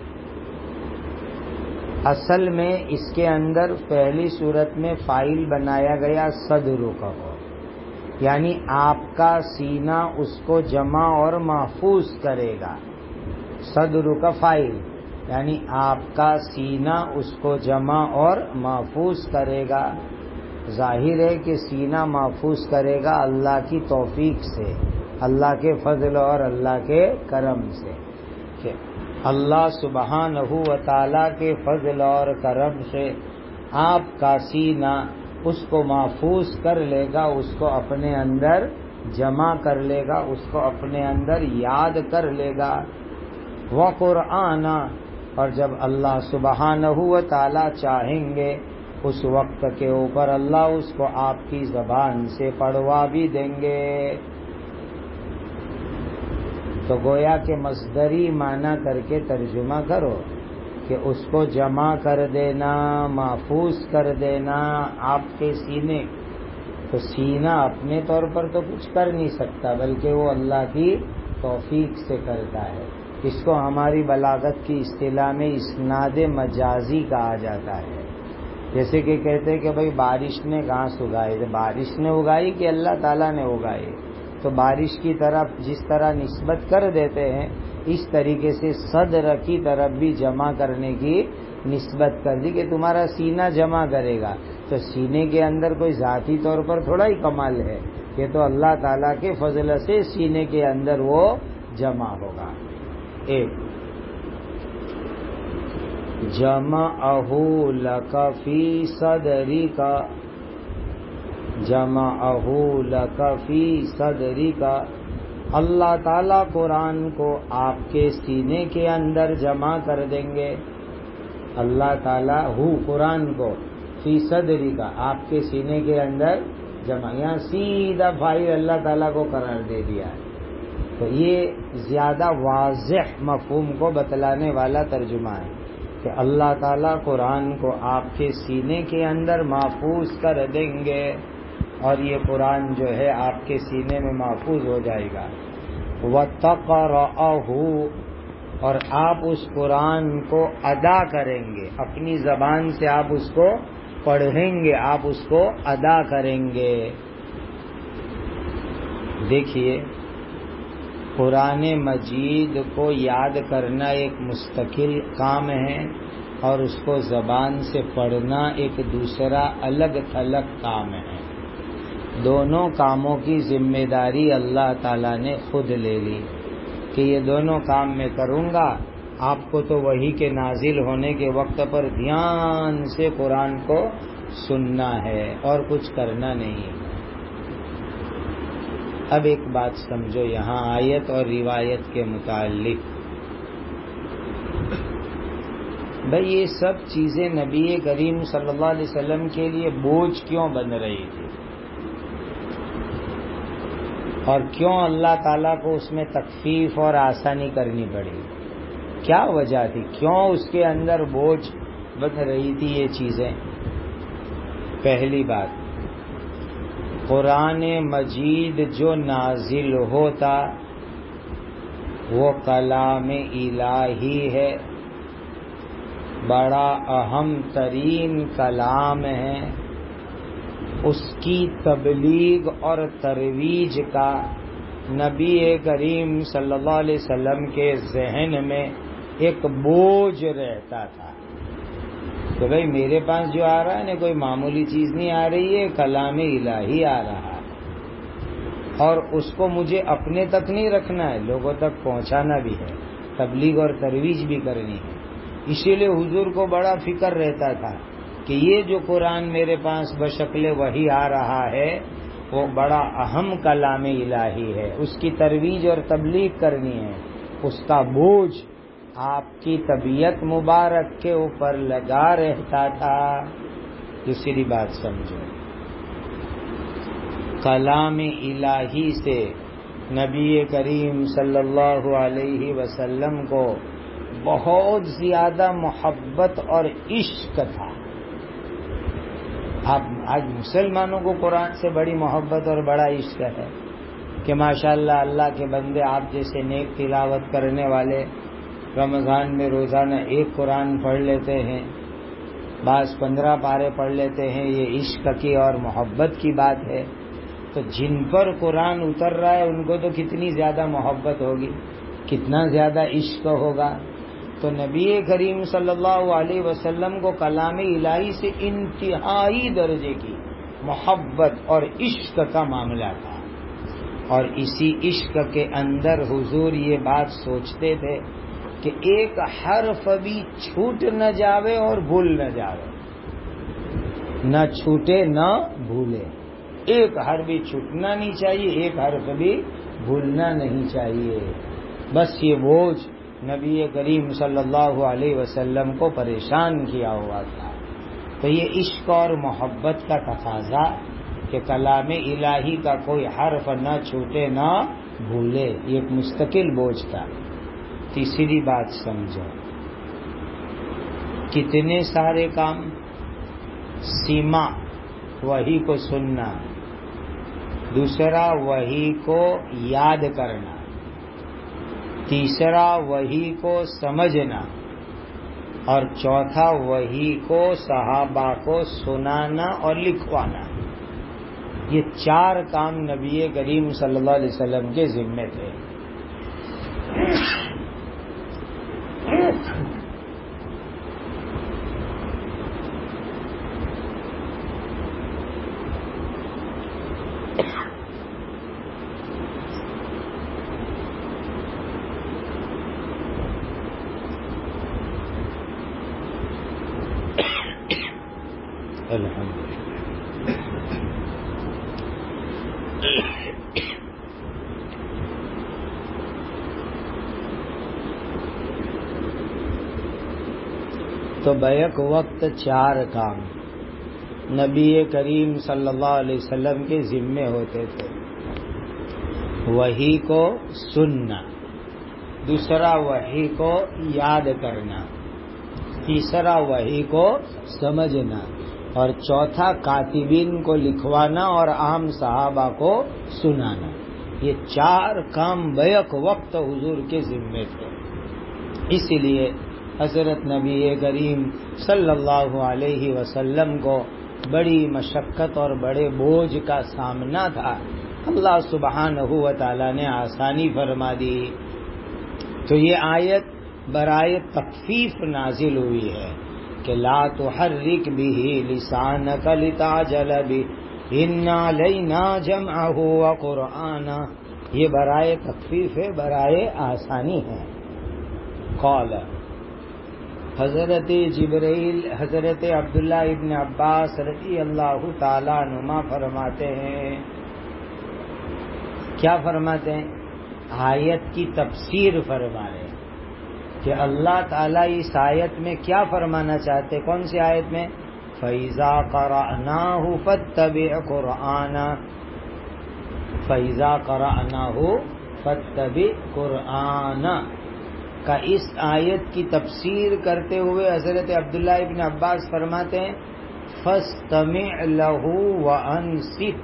اصل میں اس کے اندر پہلی صورت میں فاعل بنایا گیا صدرک کو، یعنی آپ کا سینہ اس کو جمع اور محفوظ کرے گا، صدرک فاعل یعنی آپ کا سینہ اس کو جمع اور محفوظ کرے گا۔ ظاہر ہے کہ سینہ محفوظ کرے گا اللہ کی توفیق سے، اللہ کے فضل اور اللہ کے کرم سے، کہ اللہ سبحانہ و تعالیٰ کے فضل اور کرم سے آپ کا سینہ اس کو محفوظ کر لے گا، اس کو اپنے اندر جمع کر لے گا، اس کو اپنے اندر یاد کر لے گا۔ وقرآن، اور جب اللہ سبحانہ و تعالیٰ چاہیں گے اس وقت کے اوپر اللہ اس کو آپ کی زبان سے پڑھوا بھی دیں گے۔ تو گویا کہ مصدری معنی کر کے ترجمہ کرو کہ اس کو جمع کر دینا، محفوظ کر دینا آپ کے سینے۔ تو سینہ اپنے طور پر تو کچھ کر نہیں سکتا، بلکہ وہ اللہ کی توفیق سے کرتا ہے۔ اس کو ہماری بلاغت کی اصطلاح میں اسناد مجازی کہا جاتا ہے۔ جیسے کہ کہتے ہیں کہ بھئی بارش نے گھاس اگائی، تو بارش نے اگائی کہ اللہ تعالیٰ نے اگائی، تو بارش کی طرف جس طرح نسبت کر دیتے ہیں اس طریقے سے صدر کی طرف بھی جمع کرنے کی نسبت کر دی کہ تمہارا سینہ جمع کرے گا۔ تو سینے کے اندر کوئی ذاتی طور پر تھوڑا ہی کمال ہے، یہ تو اللہ تعالیٰ کے فضل سے سینے کے اندر وہ جمع ہوگا۔ ایک جمعہ لک فی صدرک، جمعہ لک فی صدرک، اللہ تعالیٰ قرآن کو آپ کے سینے کے اندر جمع کر دیں گے۔ اللہ تعالیٰ ہو قرآن کو فی صدرک، آپ کے سینے کے اندر جمع، یہاں سیدھا فاعل اللہ تعالیٰ کو قرار دے دیا ہے۔ تو یہ زیادہ واضح مفہوم کو بتلانے والا ترجمہ ہے کہ اللہ تعالیٰ قرآن کو آپ کے سینے کے اندر محفوظ کر دیں گے، اور یہ قرآن جو ہے آپ کے سینے میں محفوظ ہو جائے گا۔ وَتَقْرَأَهُ، اور آپ اس قرآن کو ادا کریں گے، اپنی زبان سے آپ اس کو پڑھیں گے، آپ اس کو ادا کریں گے۔ دیکھیے، قرآن مجید کو یاد کرنا ایک مستقل کام ہے اور اس کو زبان سے پڑھنا ایک دوسرا الگ تھلگ کام ہے۔ دونوں کاموں کی ذمہ داری اللہ تعالیٰ نے خود لے لی کہ یہ دونوں کام میں کروں گا۔ آپ کو تو وحی کے نازل ہونے کے وقت پر دھیان سے قرآن کو سننا ہے اور کچھ کرنا نہیں ہے۔ اب ایک بات سمجھو یہاں آیت اور روایت کے متعلق، بھئی یہ سب چیزیں نبی کریم صلی اللہ علیہ وسلم کے لیے بوجھ کیوں بن رہی تھی اور کیوں اللہ تعالیٰ کو اس میں تخفیف اور آسانی کرنی پڑی؟ کیا وجہ تھی؟ کیوں اس کے اندر بوجھ بن رہی تھی یہ چیزیں؟ پہلی بات، قرآن مجید جو نازل ہوتا وہ کلام الہی ہے، بڑا اہم ترین کلام ہے۔ اس کی تبلیغ اور ترویج کا نبی کریم صلی اللہ علیہ وسلم کے ذہن میں ایک بوجھ رہتا تھا کہ بھئی میرے پاس جو آ رہا ہے نا کوئی معمولی چیز نہیں آ رہی ہے، کلام الہی آ رہا ہے، اور اس کو مجھے اپنے تک نہیں رکھنا ہے، لوگوں تک پہنچانا بھی ہے، تبلیغ اور ترویج بھی کرنی ہے۔ اسی لیے حضور کو بڑا فکر رہتا تھا کہ یہ جو قرآن میرے پاس بشکل وحی آ رہا ہے وہ بڑا اہم کلام الہی ہے، اس کی ترویج اور تبلیغ کرنی ہے، اس کا بوجھ آپ کی طبیعت مبارک کے اوپر لگا رہتا تھا۔ دوسری بات سمجھو، کلام الہی سے نبی کریم صلی اللہ علیہ وسلم کو بہت زیادہ محبت اور عشق تھا۔ آپ آج مسلمانوں کو قرآن سے بڑی محبت اور بڑا عشق ہے کہ ماشاءاللہ اللہ کے بندے آپ جیسے نیک تلاوت کرنے والے رمضان میں روزانہ ایک قرآن پڑھ لیتے ہیں، بعض پندرہ پارے پڑھ لیتے ہیں، یہ عشق کی اور محبت کی بات ہے۔ تو جن پر قرآن اتر رہا ہے ان کو تو کتنی زیادہ محبت ہوگی، کتنا زیادہ عشق ہوگا۔ تو نبی کریم صلی اللہ علیہ وسلم کو کلام الہی سے انتہائی درجے کی محبت اور عشق کا معاملہ تھا، اور اسی عشق کے اندر حضور یہ بات سوچتے تھے کہ ایک حرف بھی چھوٹ نہ جاوے اور بھول نہ جاوے، نہ چھوٹے نہ بھولے، ایک حرف بھی چھوٹنا نہیں چاہیے، ایک حرف بھی بھولنا نہیں چاہیے۔ بس یہ بوجھ نبی کریم صلی اللہ علیہ وسلم کو پریشان کیا ہوا تھا۔ تو یہ عشق اور محبت کا تقاضا کہ کلام الہی کا کوئی حرف نہ چھوٹے نہ بھولے، یہ ایک مستقل بوجھ تھا۔ تیسری بات سمجھو، کتنے سارے کام، سیما وحی کو سننا، دوسرا وحی کو یاد کرنا، تیسرا وحی کو سمجھنا، اور چوتھا وحی کو صحابہ کو سنانا اور لکھوانا۔ یہ چار کام نبی کریم صلی اللہ علیہ وسلم کے ذمے تھے۔ تو بیک وقت چار کام نبی کریم صلی اللہ علیہ وسلم کے ذمے ہوتے تھے۔ وحی کو سننا، دوسرا وحی کو یاد کرنا، تیسرا وحی کو سمجھنا، اور چوتھا کاتبین کو لکھوانا اور عام صحابہ کو سنانا۔ یہ چار کام بیک وقت حضور کے ذمے تھے۔ اسی لیے حضرت نبی کریم صلی اللہ علیہ وسلم کو بڑی مشقت اور بڑے بوجھ کا سامنا تھا، اللہ سبحانہ و تعالی نے آسانی فرما دی۔ تو یہ آیت برائے تخفیف نازل ہوئی ہے کہ لا تحرک به لسانک لتعجل به ان علینا جمعہ وقرآنہ، یہ برائے تخفیف ہے، برائے آسانی ہے۔ قال حضرت جبرائیل حضرت عبداللہ ابن عباس رضی اللہ تعالیٰ عنہما فرماتے ہیں، کیا فرماتے ہیں؟ آیت کی تفسیر فرما رہے ہیں کہ اللہ تعالیٰ اس آیت میں کیا فرمانا چاہتے، کون سی آیت میں؟ فَإِذَا قَرَأْنَاهُ فَاتَّبِعْ قُرْآنَهُ، فَإِذَا قَرَأْنَاهُ فَاتَّبِعْ قُرْآنَهُ کا اس آیت کی تفسیر کرتے ہوئے حضرت عبداللہ ابن عباس فرماتے ہیں فَاسْتَمِعْ لَهُ وَأَنصِتْ،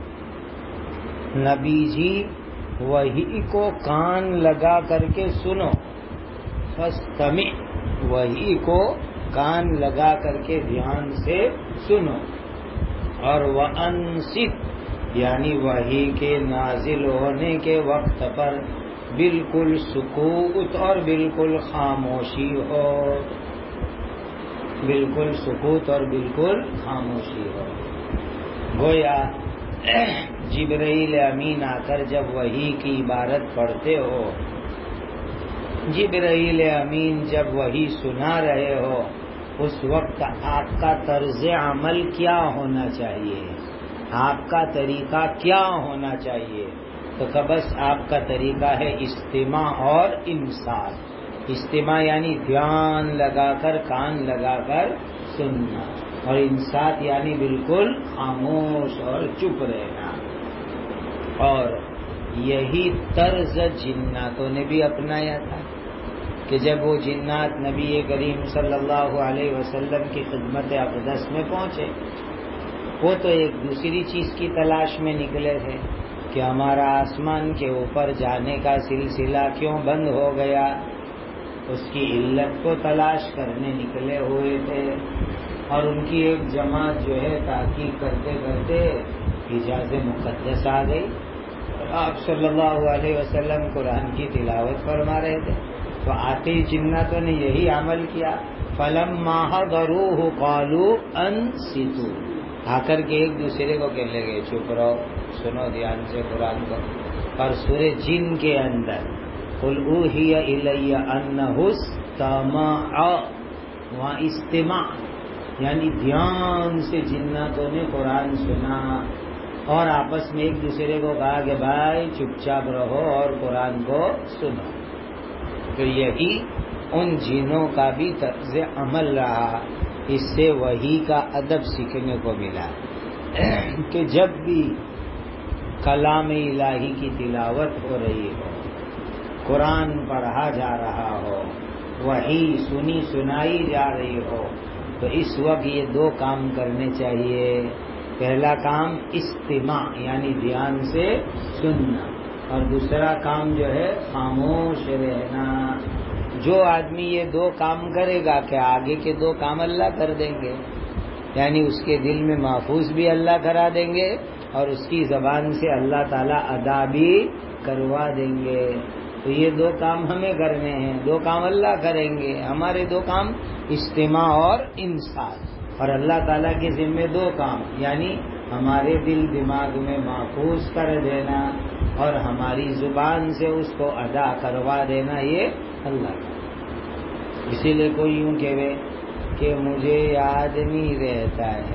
نبی جی وحی کو کان لگا کر کے سنو، فَاسْتَمِعْ، وحی کو کان لگا کر کے دھیان سے سنو، اور وَأَنصِتْ یعنی وحی کے نازل ہونے کے وقت پر بالکل سکوت اور بالکل خاموشی ہو، بالکل سکوت اور بالکل خاموشی ہو۔ گویا جبرائیل امین آ کر جب وحی کی عبارت پڑھتے ہو، جبرائیل امین جب وحی سنا رہے ہو، اس وقت آپ کا طرز عمل کیا ہونا چاہیے، آپ کا طریقہ کیا ہونا چاہیے؟ تو بس آپ کا طریقہ ہے استماع اور انصات۔ استماع یعنی دھیان لگا کر، کان لگا کر سننا، اور انصات یعنی بالکل خاموش اور چپ رہنا۔ اور یہی طرز جناتوں نے بھی اپنایا تھا کہ جب وہ جنات نبی کریم صلی اللہ علیہ وسلم کی خدمت اقدس میں پہنچے، وہ تو ایک دوسری چیز کی تلاش میں نکلے تھے کہ ہمارا آسمان کے اوپر جانے کا سلسلہ کیوں بند ہو گیا، اس کی علت کو تلاش کرنے نکلے ہوئے تھے، اور ان کی ایک جماعت جو ہے تحقیق کرتے کرتے حجاز مقدس آ گئی، اور آپ صلی اللہ علیہ وسلم قرآن کی تلاوت فرما رہے تھے، تو آتے جناتوں نے یہی عمل کیا۔ فَلَمَّا حَضَرُوهُ قَالُوا أَنصِتُوا، آ کر کے ایک دوسرے کو کہنے لگے چپ رہو، سنو دھیان سے قرآن کو۔ اور سورہ جن کے اندر قُلْ أُوحِيَ إِلَيَّ أَنَّهُ اسْتَمَعَ، وہاں استماع یعنی دھیان سے جناتوں نے قرآن سنا، اور آپس میں ایک دوسرے کو کہا کہ بھائی چپ چاپ رہو اور قرآن کو سنو۔ تو یہی ان جنوں کا بھی طرز عمل رہا، اس سے وحی کا ادب سیکھنے کو ملا کہ جب بھی کلام الہی کی تلاوت ہو رہی ہو، قرآن پڑھا جا رہا ہو، وحی سنی سنائی جا رہی ہو، تو اس وقت یہ دو کام کرنے چاہیے۔ پہلا کام استماع یعنی دھیان سے سننا، اور دوسرا کام جو ہے خاموش رہنا۔ جو آدمی یہ دو کام کرے گا کہ آگے کے دو کام اللہ کر دیں گے، یعنی اس کے دل میں محفوظ بھی اللہ کرا دیں گے، اور اس کی زبان سے اللہ تعالیٰ ادا بھی کروا دیں گے۔ تو یہ دو کام ہمیں کرنے ہیں، دو کام اللہ کریں گے، ہمارے دو کام استماع اور انصات، اور اللہ تعالیٰ کے ذمے دو کام، یعنی ہمارے دل دماغ میں محفوظ کر دینا اور ہماری زبان سے اس کو ادا کروا دینا، یہ اللہ کا۔ اسی لیے کوئی یوں کہے کہ مجھے یاد نہیں رہتا ہے،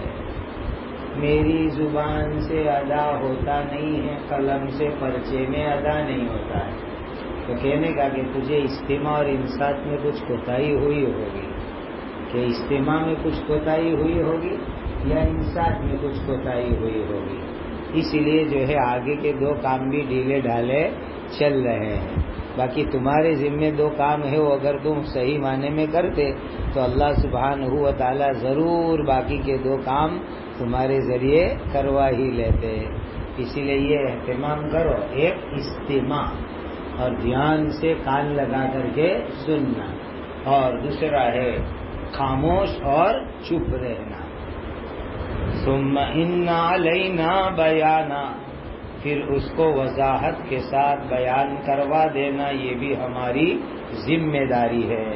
میری زبان سے ادا ہوتا نہیں ہے، قلم سے پرچے میں ادا نہیں ہوتا ہے، تو کہنے کا کہ تجھے استماع اور انصات میں کچھ کوتاہی ہوئی ہوگی، کہ استماع میں کچھ کوتاہی ہوئی ہوگی یا انصات میں کچھ کوتاہی ہوئی ہوگی، اس لیے جو ہے آگے کے دو کام بھی ڈھیلے ڈھالے چل رہے ہیں۔ باقی تمہارے ذمے دو کام ہے، وہ اگر تم صحیح معنی میں کرتے تو اللہ سبحانہ و تعالیٰ ضرور باقی کے دو کام تمہارے ذریعے کروا ہی لیتے۔ اسی لیے یہ اہتمام کرو، ایک استماع اور دھیان سے کان لگا کر کے سننا، اور دوسرا ہے خاموش اور چپ رہنا۔ ثم ان علینا بیانا، پھر اس کو وضاحت کے ساتھ بیان کروا دینا، یہ بھی ہماری ذمہ داری ہے۔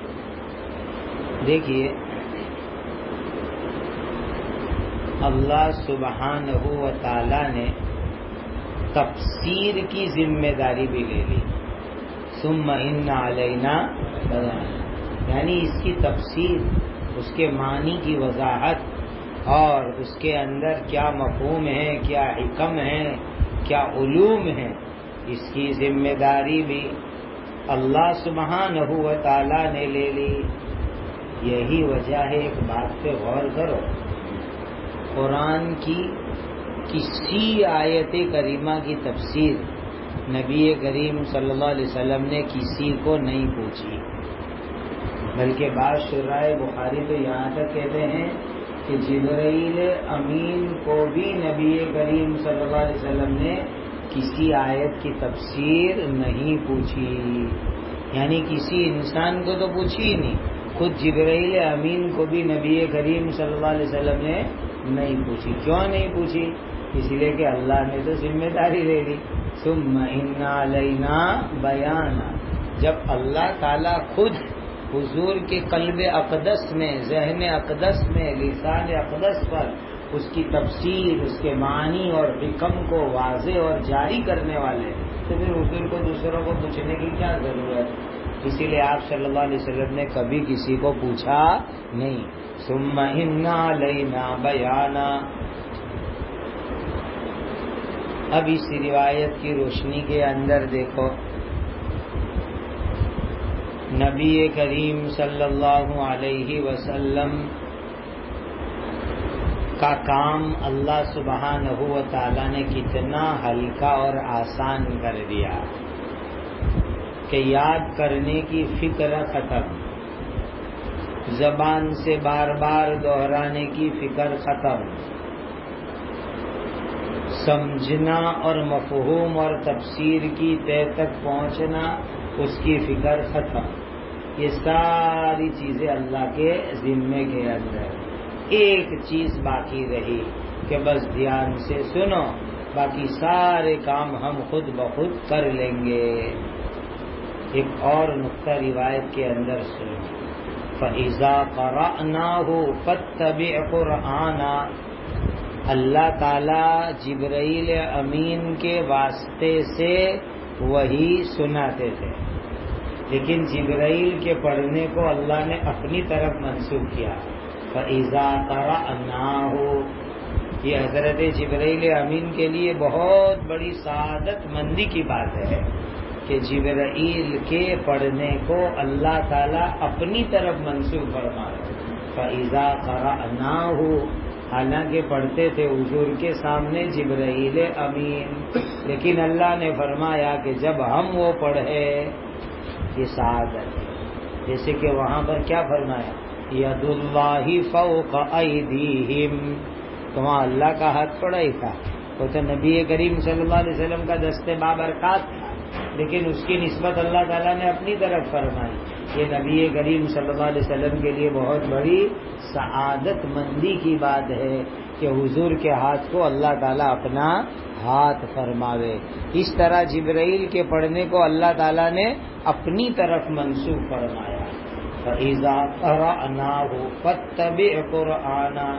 دیکھیے اللہ سبحانہ و تعالی نے تفسیر کی ذمہ داری بھی لے لی، ثم ان علینا بیان، یعنی اس کی تفسیر، اس کے معنی کی وضاحت، اور اس کے اندر کیا مفہوم ہے، کیا حکم ہے، کیا علوم ہے، اس کی ذمہ داری بھی اللہ سبحانہ و تعالی نے لے لی۔ یہی وجہ ہے، ایک بات پہ غور کرو، قرآن کی کسی آیت کریمہ کی تفسیر نبی کریم صلی اللہ علیہ وسلم نے کسی کو نہیں پوچھی، بلکہ بعض شراح بخاری تو یہاں تک کہتے ہیں کہ جبرائیل امین کو بھی نبی کریم صلی اللہ علیہ وسلم نے کسی آیت کی تفسیر نہیں پوچھی، یعنی کسی انسان کو تو پوچھی ہی نہیں، خود جبرائیل امین کو بھی نبی کریم صلی اللہ علیہ وسلم نے نہیں پوچھی۔ کیوں نہیں پوچھی؟ اس لیے کہ اللہ نے تو ذمہ داری لے لی، ثم ان علینا بیانا۔ جب اللہ تعالیٰ خود حضور کے قلب اقدس میں، ذہن اقدس میں، لسان اقدس پر اس کی تفسیر، اس کے معنی اور حکم کو واضح اور جاری کرنے والے، تو پھر حضور کو دوسروں کو پوچھنے کی کیا ضرورت؟ اسی لیے آپ صلی اللہ علیہ وسلم نے کبھی کسی کو پوچھا نہیں۔ ثم ان علینا بیانا۔ اب اس روایت کی روشنی کے اندر دیکھو، نبی کریم صلی اللہ علیہ وسلم کا کام اللہ سبحانہ و تعالی نے کتنا ہلکا اور آسان کر دیا کہ یاد کرنے کی فکر ختم، زبان سے بار بار دہرانے کی فکر ختم، سمجھنا اور مفہوم اور تفسیر کی تہ تک پہنچنا اس کی فکر ختم۔ یہ ساری چیزیں اللہ کے ذمے کے اندر، ایک چیز باقی رہی کہ بس دھیان سے سنو، باقی سارے کام ہم خود بخود کر لیں گے۔ ایک اور نقطہ روایت کے اندر سنو، فَإِذَا قَرَأْنَاهُ فَاتَّبِعْ قُرْآنًا۔ اللہ تعالی جبرائیل امین کے واسطے سے وہی سناتے تھے، لیکن جبرائیل کے پڑھنے کو اللہ نے اپنی طرف منسوخ کیا۔ فَإِذَا قَرَأْنَاهُ، یہ حضرت جبرائیل امین کے لیے بہت بڑی سعادت مندی کی بات ہے کہ جبرائیل کے پڑھنے کو اللہ تعالیٰ اپنی طرف منسوخ فرما رہے۔ فَإِذَا قَرَأْنَاهُ، حالانکہ پڑھتے تھے حضور کے سامنے جبرائیل امین، لیکن اللہ نے فرمایا کہ جب ہم وہ پڑھے، یہ سعادت ہے۔ جیسے کہ وہاں پر کیا فرمایا، ید اللہ فوق ایدیہم، تو وہاں اللہ کا ہاتھ پڑا ہی تھا، وہ تو نبی کریم صلی اللہ علیہ وسلم کا دست بابرکات تھا، لیکن اس کی نسبت اللہ تعالیٰ نے اپنی طرف فرمائی۔ یہ نبی کریم صلی اللہ علیہ وسلم کے لیے بہت بڑی سعادت مندی کی بات ہے کہ حضور کے ہاتھ کو اللہ تعالیٰ اپنا ہاتھ فرماوے۔ اس طرح جبرائیل کے پڑھنے کو اللہ تعالیٰ نے اپنی طرف منسوخ فرمایا۔ فَإِذَا قَرَأْنَاهُ فَاتَّبِعْ قُرْآنًا۔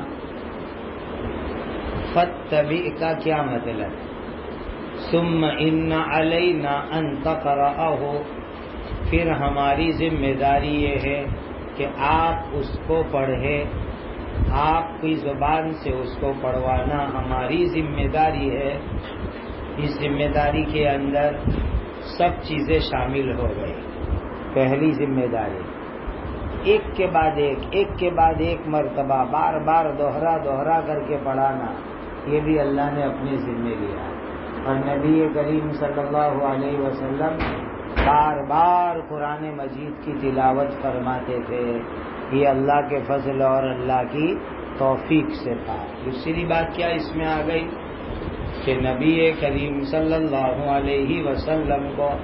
فَاتَّبِعْ کا کیا مطلب؟ ثُمَّ إِنَّ عَلَيْنَا أَن تَقْرَأَهُ، پھر ہماری ذمہ داری یہ ہے کہ آپ اس کو پڑھیں، آپ کی زبان سے اس کو پڑھوانا ہماری ذمہ داری ہے۔ اس ذمہ داری کے اندر سب چیزیں شامل ہو گئی۔ پہلی ذمہ داری، ایک کے بعد ایک ایک کے بعد ایک مرتبہ بار بار دوہرا دوہرا کر کے پڑھانا، یہ بھی اللہ نے اپنے ذمہ لیا۔ اور نبی کریم صلی اللہ علیہ وسلم بار بار قرآن مجید کی تلاوت فرماتے تھے، یہ اللہ کے فضل اور اللہ کی توفیق سے تھا۔ دوسری بات کیا اس میں آ گئی کہ نبی کریم صلی اللہ علیہ وسلم کو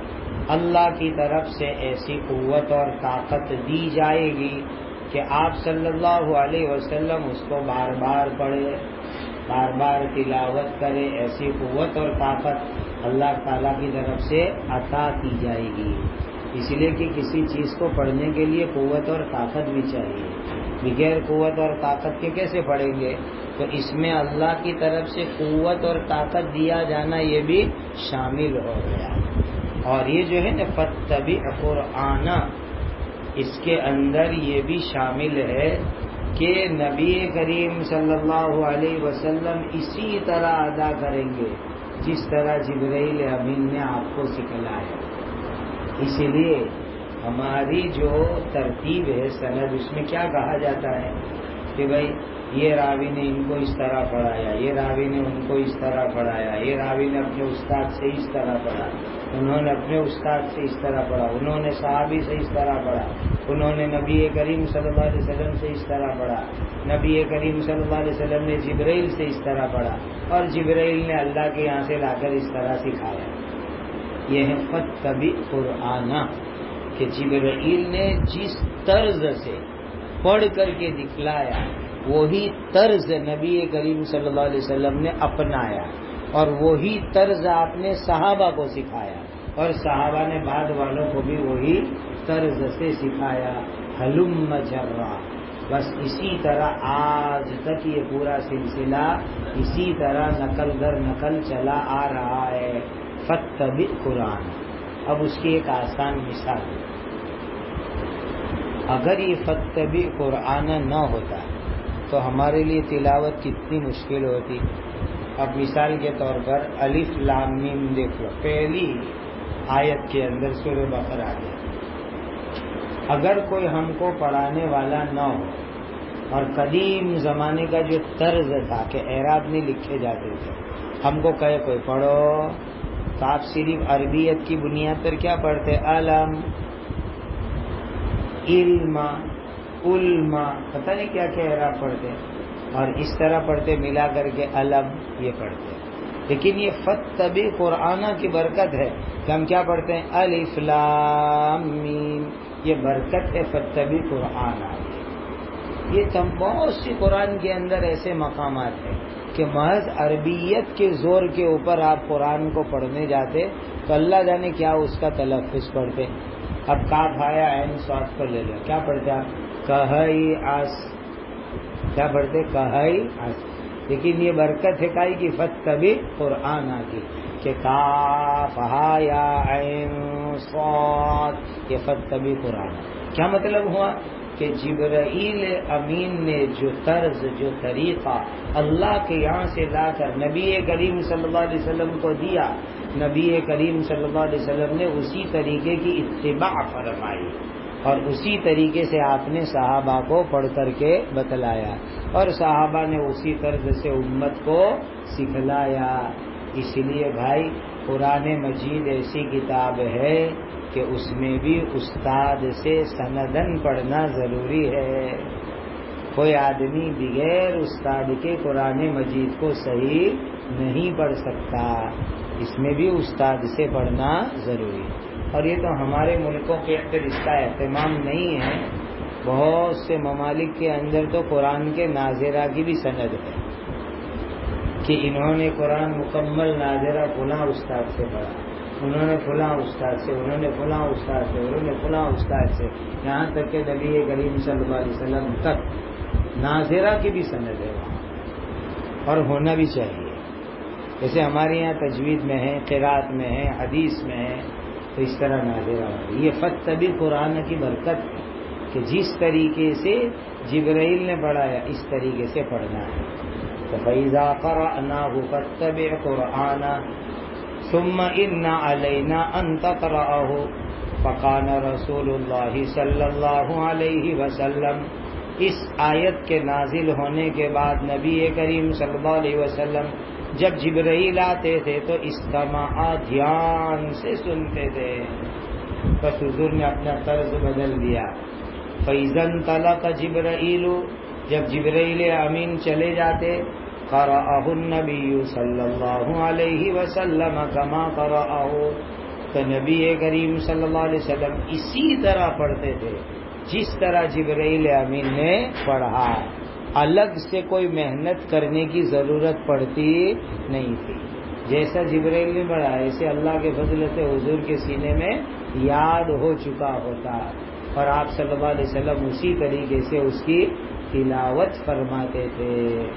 اللہ کی طرف سے ایسی قوت اور طاقت دی جائے گی کہ آپ صلی اللہ علیہ وسلم اس کو بار بار پڑھے، بار بار تلاوت کرے، ایسی قوت اور طاقت اللہ تعالیٰ کی طرف سے عطا کی جائے گی۔ اس لیے کہ کسی چیز کو پڑھنے کے لیے قوت اور طاقت بھی چاہیے، بغیر قوت اور طاقت کے کیسے پڑھیں گے؟ تو اس میں اللہ کی طرف سے قوت اور طاقت دیا جانا یہ بھی شامل ہو گیا۔ اور یہ جو ہے نا فاتبع قرآن، اس کے اندر یہ بھی شامل ہے کہ نبی کریم صلی اللہ علیہ وسلم اسی طرح ادا کریں گے جس طرح جبرائیل امین نے آپ کو سکھلایا۔ اس لیے ہماری جو ترتیب ہے سند، اس میں کیا کہا جاتا ہے کہ بھائی یہ راوی نے ان کو اس طرح پڑھایا، یہ راوی نے ان کو اس طرح پڑھایا، یہ راوی نے اپنے استاد سے اس طرح پڑھا، انہوں نے اپنے استاد سے اس طرح پڑھا، انہوں نے صحابی سے اس طرح پڑھا، انہوں نے نبی کریم صلی اللہ علیہ وسلم سے اس طرح پڑھا، نبی کریم صلی اللہ علیہ وسلم نے جبرائیل سے اس طرح پڑھا، اور جبرائیل نے اللہ کے یہاں سے لا کر اس طرح سکھایا۔ یہ ہے فاتبع قرآن، کہ جبرائیل نے جس طرز سے پڑھ کر کے دکھلایا وہی طرز نبی کریم صلی اللہ علیہ وسلم نے اپنایا، اور وہی طرز آپ نے صحابہ کو سکھایا، اور صحابہ نے بعد والوں کو بھی وہی طرز سے سکھایا۔ ہلم جرا، بس اسی طرح آج تک یہ پورا سلسلہ اسی طرح نقل در نقل چلا آ رہا ہے۔ فاتبع قرآن۔ اب اس کی ایک آسان مثال، اگر یہ فاتبع قرآن نہ ہوتا تو ہمارے لیے تلاوت کتنی مشکل ہوتی۔ اب مثال کے طور پر الف لام میم دیکھ لو، پہلی آیت کے اندر سورہ بقرہ آ گیا۔ اگر کوئی ہم کو پڑھانے والا نہ ہو، اور قدیم زمانے کا جو طرز تھا کہ اعراب نہیں لکھے جاتے تھے، ہم کو کہے کوئی پڑھو، تو آپ صرف عربیت کی بنیاد پر کیا پڑھتے؟ علم، علم، علما، پتہ نہیں کیا کیا اعراب پڑھتے، اور اس طرح پڑھتے ملا کر کے علم یہ پڑھتے۔ لیکن یہ فاتبع قرآن کی برکت ہے کہ ہم کیا پڑھتے ہیں؟ الف لام میم، یہ برکت ہے فاتبع قرآن۔ یہ تم بہت سی قرآن کے اندر ایسے مقامات ہیں کہ محض عربیت کے زور کے اوپر آپ قرآن کو پڑھنے جاتے تو اللہ جانے کیا اس کا تلفظ پڑھتے۔ اب کاف آیا عین صاد کو لے لو، کیا پڑھتے آپ؟ کہئی آس، کیا پڑھتے؟ کہئی آس۔ لیکن یہ برکت ہے کائی کی فاتبع قرآن کی، کہ کاف ہا یا عین صاد، یہ فاتبع قرآن۔ کیا مطلب ہوا کہ جبرائیل امین نے جو طرز، جو طریقہ اللہ کے یہاں سے لا کر نبی کریم صلی اللہ علیہ وسلم کو دیا، نبی کریم صلی اللہ علیہ وسلم نے اسی طریقے کی اتباع فرمائی، اور اسی طریقے سے آپ نے صحابہ کو پڑھ کر کے بتلایا، اور صحابہ نے اسی طرز سے امت کو سکھلایا۔ اس لیے بھائی قرآن مجید ایسی کتاب ہے کہ اس میں بھی استاد سے سندن پڑھنا ضروری ہے۔ کوئی آدمی بغیر استاد کے قرآن مجید کو صحیح نہیں پڑھ سکتا، اس میں بھی استاد سے پڑھنا ضروری ہے۔ اور یہ تو ہمارے ملکوں کے اندر اس کا اہتمام نہیں ہے، بہت سے ممالک کے اندر تو قرآن کے ناظرہ کی بھی سند ہے کہ انہوں نے قرآن مکمل ناظرہ فلاں استاد سے پڑھا، انہوں نے فلاں استاد سے، انہوں نے فلاں استاد سے، انہوں نے فلاں استاد سے، یہاں تک کہ نبی کریم صلی اللہ علیہ وسلم تک ناظرہ کی بھی سند ہے وہاں، اور ہونا بھی چاہیے۔ جیسے ہمارے یہاں تجوید میں ہے، قرات میں ہے، حدیث میں ہے، تو اس طرح ناظرہ ہوگی۔ یہ فاتبع قرآن کی برکت ہے کہ جس طریقے سے جبرائیل نے پڑھایا اس طریقے سے پڑھنا ہے۔ تو فَإِذَا قَرَأْنَاهُ فَاتَّبِعْ قُرْآنَهُ ثُمَّ إِنَّ عَلَيْنَا أَن تَقْرَأَهُ فَقَالَ رَسُولُ اللَّهِ صلی اللہ علیہ وسلم۔ اس آیت کے نازل ہونے کے بعد نبی کریم صلی اللہ علیہ وسلم جب جبرائیل آتے تھے تو استماع، دھیان سے سنتے تھے، بس حضور نے اپنا طرز بدل دیا۔ فَإِذَا انطَلَقَ جِبْرَائِیلُ، جب جبرائیل امین چلے جاتے، قرأہ النبی صلی اللہ علیہ وسلم کما قرأہ، تو تو نبی کریم صلی اللہ علیہ وسلم اسی طرح پڑھتے تھے جس طرح جبرائیل امین نے پڑھا، الگ سے کوئی محنت کرنے کی ضرورت پڑتی نہیں تھی۔ جیسا جبرائیل نے پڑھا ایسے اللہ کے فضل سے حضور کے سینے میں یاد ہو چکا ہوتا، اور آپ صلی اللہ علیہ وسلم اسی طریقے سے اس کی تلاوت فرماتے تھے۔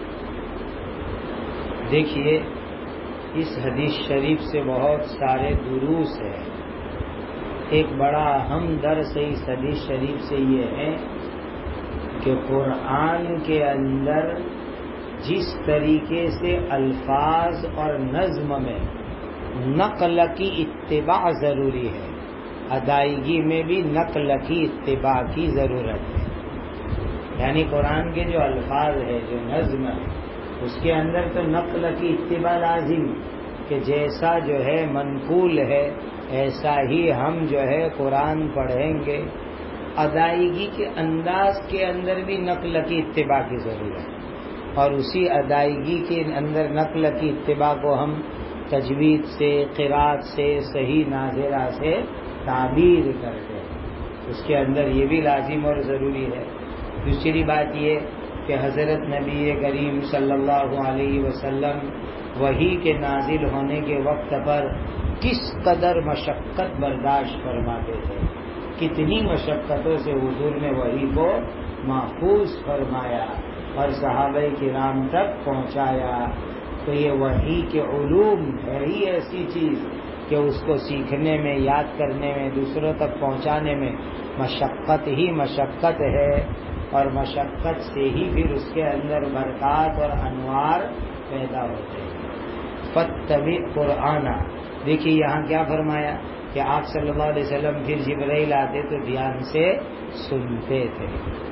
دیکھیے اس حدیث شریف سے بہت سارے دروس ہیں۔ ایک بڑا اہم درس اس حدیث شریف سے یہ ہے کہ قرآن کے اندر جس طریقے سے الفاظ اور نظم میں نقل کی اتباع ضروری ہے، ادائیگی میں بھی نقل کی اتباع کی ضرورت ہے۔ یعنی قرآن کے جو الفاظ ہے، جو نظم ہے، اس کے اندر تو نقل کی اتباع لازم کہ جیسا جو ہے منقول ہے ایسا ہی ہم جو ہے قرآن پڑھیں گے۔ ادائیگی کے انداز کے اندر بھی نقل کی اتباع کی ضرورت ہے، اور اسی ادائیگی کے اندر نقل کی اتباع کو ہم تجوید سے، قرات سے، صحیح ناظرہ سے تعبیر کرتے ہیں، اس کے اندر یہ بھی لازم اور ضروری ہے۔ دوسری بات یہ کہ حضرت نبی کریم صلی اللہ علیہ وسلم وحی کے نازل ہونے کے وقت پر کس قدر مشقت برداشت فرماتے تھے، کتنی مشقتوں سے حضور نے وحی کو محفوظ فرمایا اور صحابہ کرام تک پہنچایا۔ تو یہ وحی کے علوم ہے ہی ایسی چیز کہ اس کو سیکھنے میں، یاد کرنے میں، دوسروں تک پہنچانے میں مشقت ہی مشقت ہے، اور مشقت سے ہی پھر اس کے اندر برکات اور انوار پیدا ہوتے ہیں۔ فاتبع قرآن، دیکھیے یہاں کیا فرمایا کہ آپ صلی اللہ علیہ وسلم پھر جبرائیل آتے تو دھیان سے سنتے تھے۔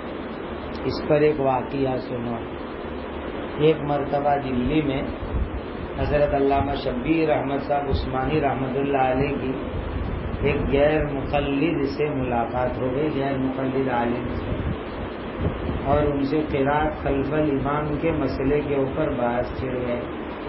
اس پر ایک واقعہ سنو۔ ایک مرتبہ دلی میں حضرت علامہ شبیر احمد صاحب عثمانی رحمۃ اللہ علیہ کی ایک غیر مقلد سے ملاقات ہو گئی، غیر مقلد عالم سے، اور ان سے قرات خلف الامام کے مسئلے کے اوپر بحث چھڑ گئے۔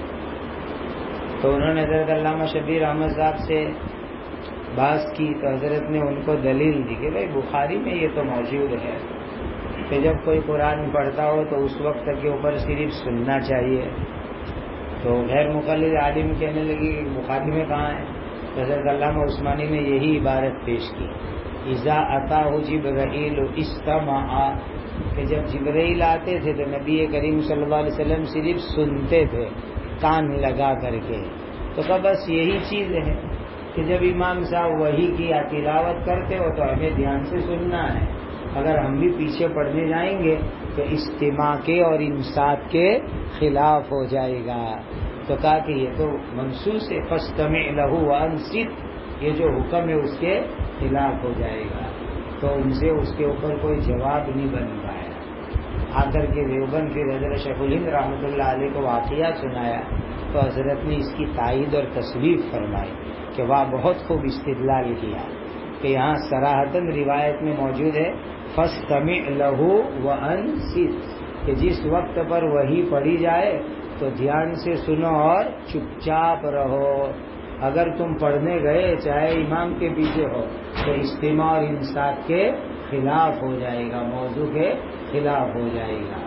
تو انہوں نے حضرت علامہ شبیر احمد صاحب سے بحث کی تو حضرت نے ان کو دلیل دی کہ بھائی بخاری میں یہ تو موجود ہے کہ جب کوئی قرآن پڑھتا ہو تو اس وقت کے اوپر صرف سننا چاہیے۔ تو غیر مقلد عالم کہنے لگی کہ بخاری میں کہاں ہے؟ تو حضرت علامہ عثمانی نے یہی عبارت پیش کی، اذا اتاہ جبرائیل استمع، کہ جب جبرائیل آتے تھے تو نبی کریم صلی اللہ علیہ وسلم صرف سنتے تھے کان لگا کر کے۔ تو کہ بس یہی چیز ہے کہ جب امام صاحب وحی کی تلاوت کرتے ہو تو ہمیں دھیان سے سننا ہے، اگر ہم بھی پیچھے پڑھنے جائیں گے تو استماع کے اور انصات کے خلاف ہو جائے گا۔ تو کہا کہ یہ تو منصوص ہے، فاستمع لہ وانصت، یہ جو حکم ہے اس کے خلاف ہو جائے گا۔ تو ان سے اس کے اوپر کوئی جواب نہیں بن پایا۔ آ کر کے دیوبند پھر حضرت شیخ الہند رحمۃ اللہ علیہ کو واقعہ سنایا تو حضرت نے اس کی تائید اور تصویب فرمائی کہ واہ بہت خوب استدلال کیا کہ یہاں صراحتاً روایت میں موجود ہے فاستمع لہ وانصت، کہ جس وقت پر وحی پڑھی جائے تو دھیان سے سنو اور چپ چاپ رہو۔ اگر تم پڑھنے گئے چاہے امام کے پیچھے ہو تو استماع اور انصات کے خلاف ہو جائے گا، موضوع کے خلاف ہو جائے گا۔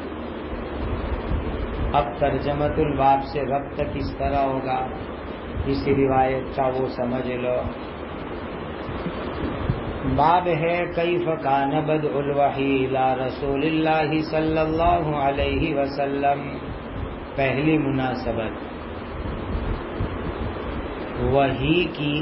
اب ترجمۃ الباب سے ربط کس طرح ہوگا اس روایت کا وہ سمجھ لو۔ باب ہے کیف کان بدء الوحی الی رسول اللہ صلی اللہ علیہ وسلم۔ پہلی مناسبت، وحی کی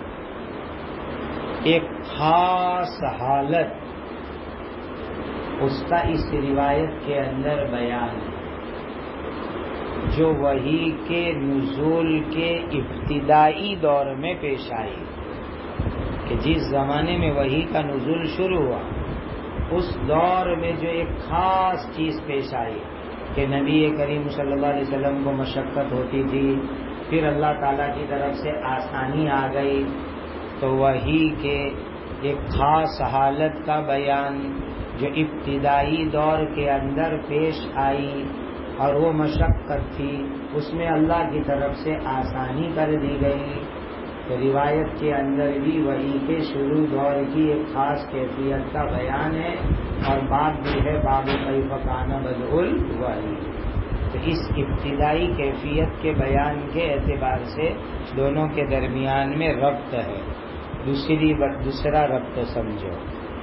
ایک خاص حالت اس کا اس روایت کے اندر بیان ہے، جو وحی کے نزول کے ابتدائی دور میں پیش آئی، کہ جس زمانے میں وحی کا نزول شروع ہوا اس دور میں جو ایک خاص چیز پیش آئی کہ نبی کریم صلی اللہ علیہ وسلم کو مشقت ہوتی تھی، پھر اللہ تعالیٰ کی طرف سے آسانی آ گئی، تو وحی کے ایک خاص حالت کا بیان جو ابتدائی دور کے اندر پیش آئی اور وہ مشقت تھی، اس میں اللہ کی طرف سے آسانی کر دی گئی۔ تو روایت کے اندر بھی وحی کے شروع دور کی ایک خاص کیفیت کا بیان ہے، اور باب بھی ہے باب کیف کان بدء الوحی۔ تو اس ابتدائی کیفیت کے بیان کے اعتبار سے دونوں کے درمیان میں ربط ہے۔ دوسری دوسرا ربط سمجھو،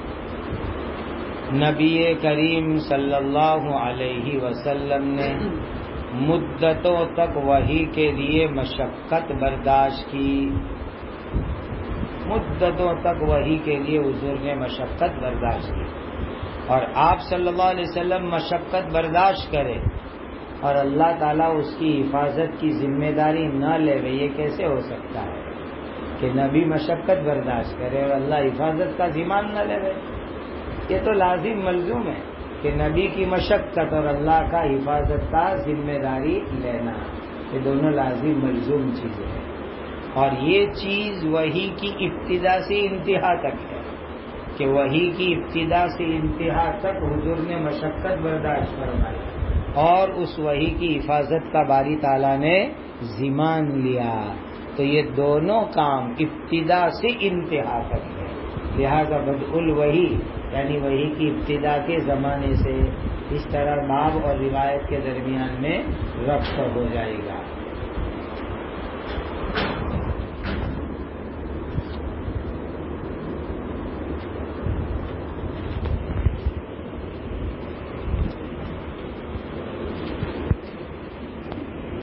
نبی کریم صلی اللہ علیہ وسلم نے مدتوں تک وحی کے لیے مشقت برداشت کی، مدتوں تک وحی کے لیے حضور نے مشقت برداشت کی، اور آپ صلی اللہ علیہ وسلم مشقت برداشت کرے اور اللہ تعالیٰ اس کی حفاظت کی ذمہ داری نہ لے، یہ کیسے ہو سکتا ہے کہ نبی مشقت برداشت کرے اور اللہ حفاظت کا ذمہ نہ لے؟ یہ تو لازم ملزوم ہے کہ نبی کی مشقت اور اللہ کا حفاظت کا ذمہ داری لینا، یہ دونوں لازم ملزوم چیزیں ہیں، اور یہ چیز وحی کی ابتدا سے انتہا تک ہے کہ وحی کی ابتدا سے انتہا تک حضور نے مشقت برداشت فرمائی اور اس وحی کی حفاظت کا باری تعالیٰ نے ذمہ لیا۔ تو یہ دونوں کام ابتدا سے انتہا تک ہے، لہذا بدء الوحی یعنی وحی کی ابتدا کے زمانے سے اس طرح باب اور روایت کے درمیان میں ربط ہو جائے گا۔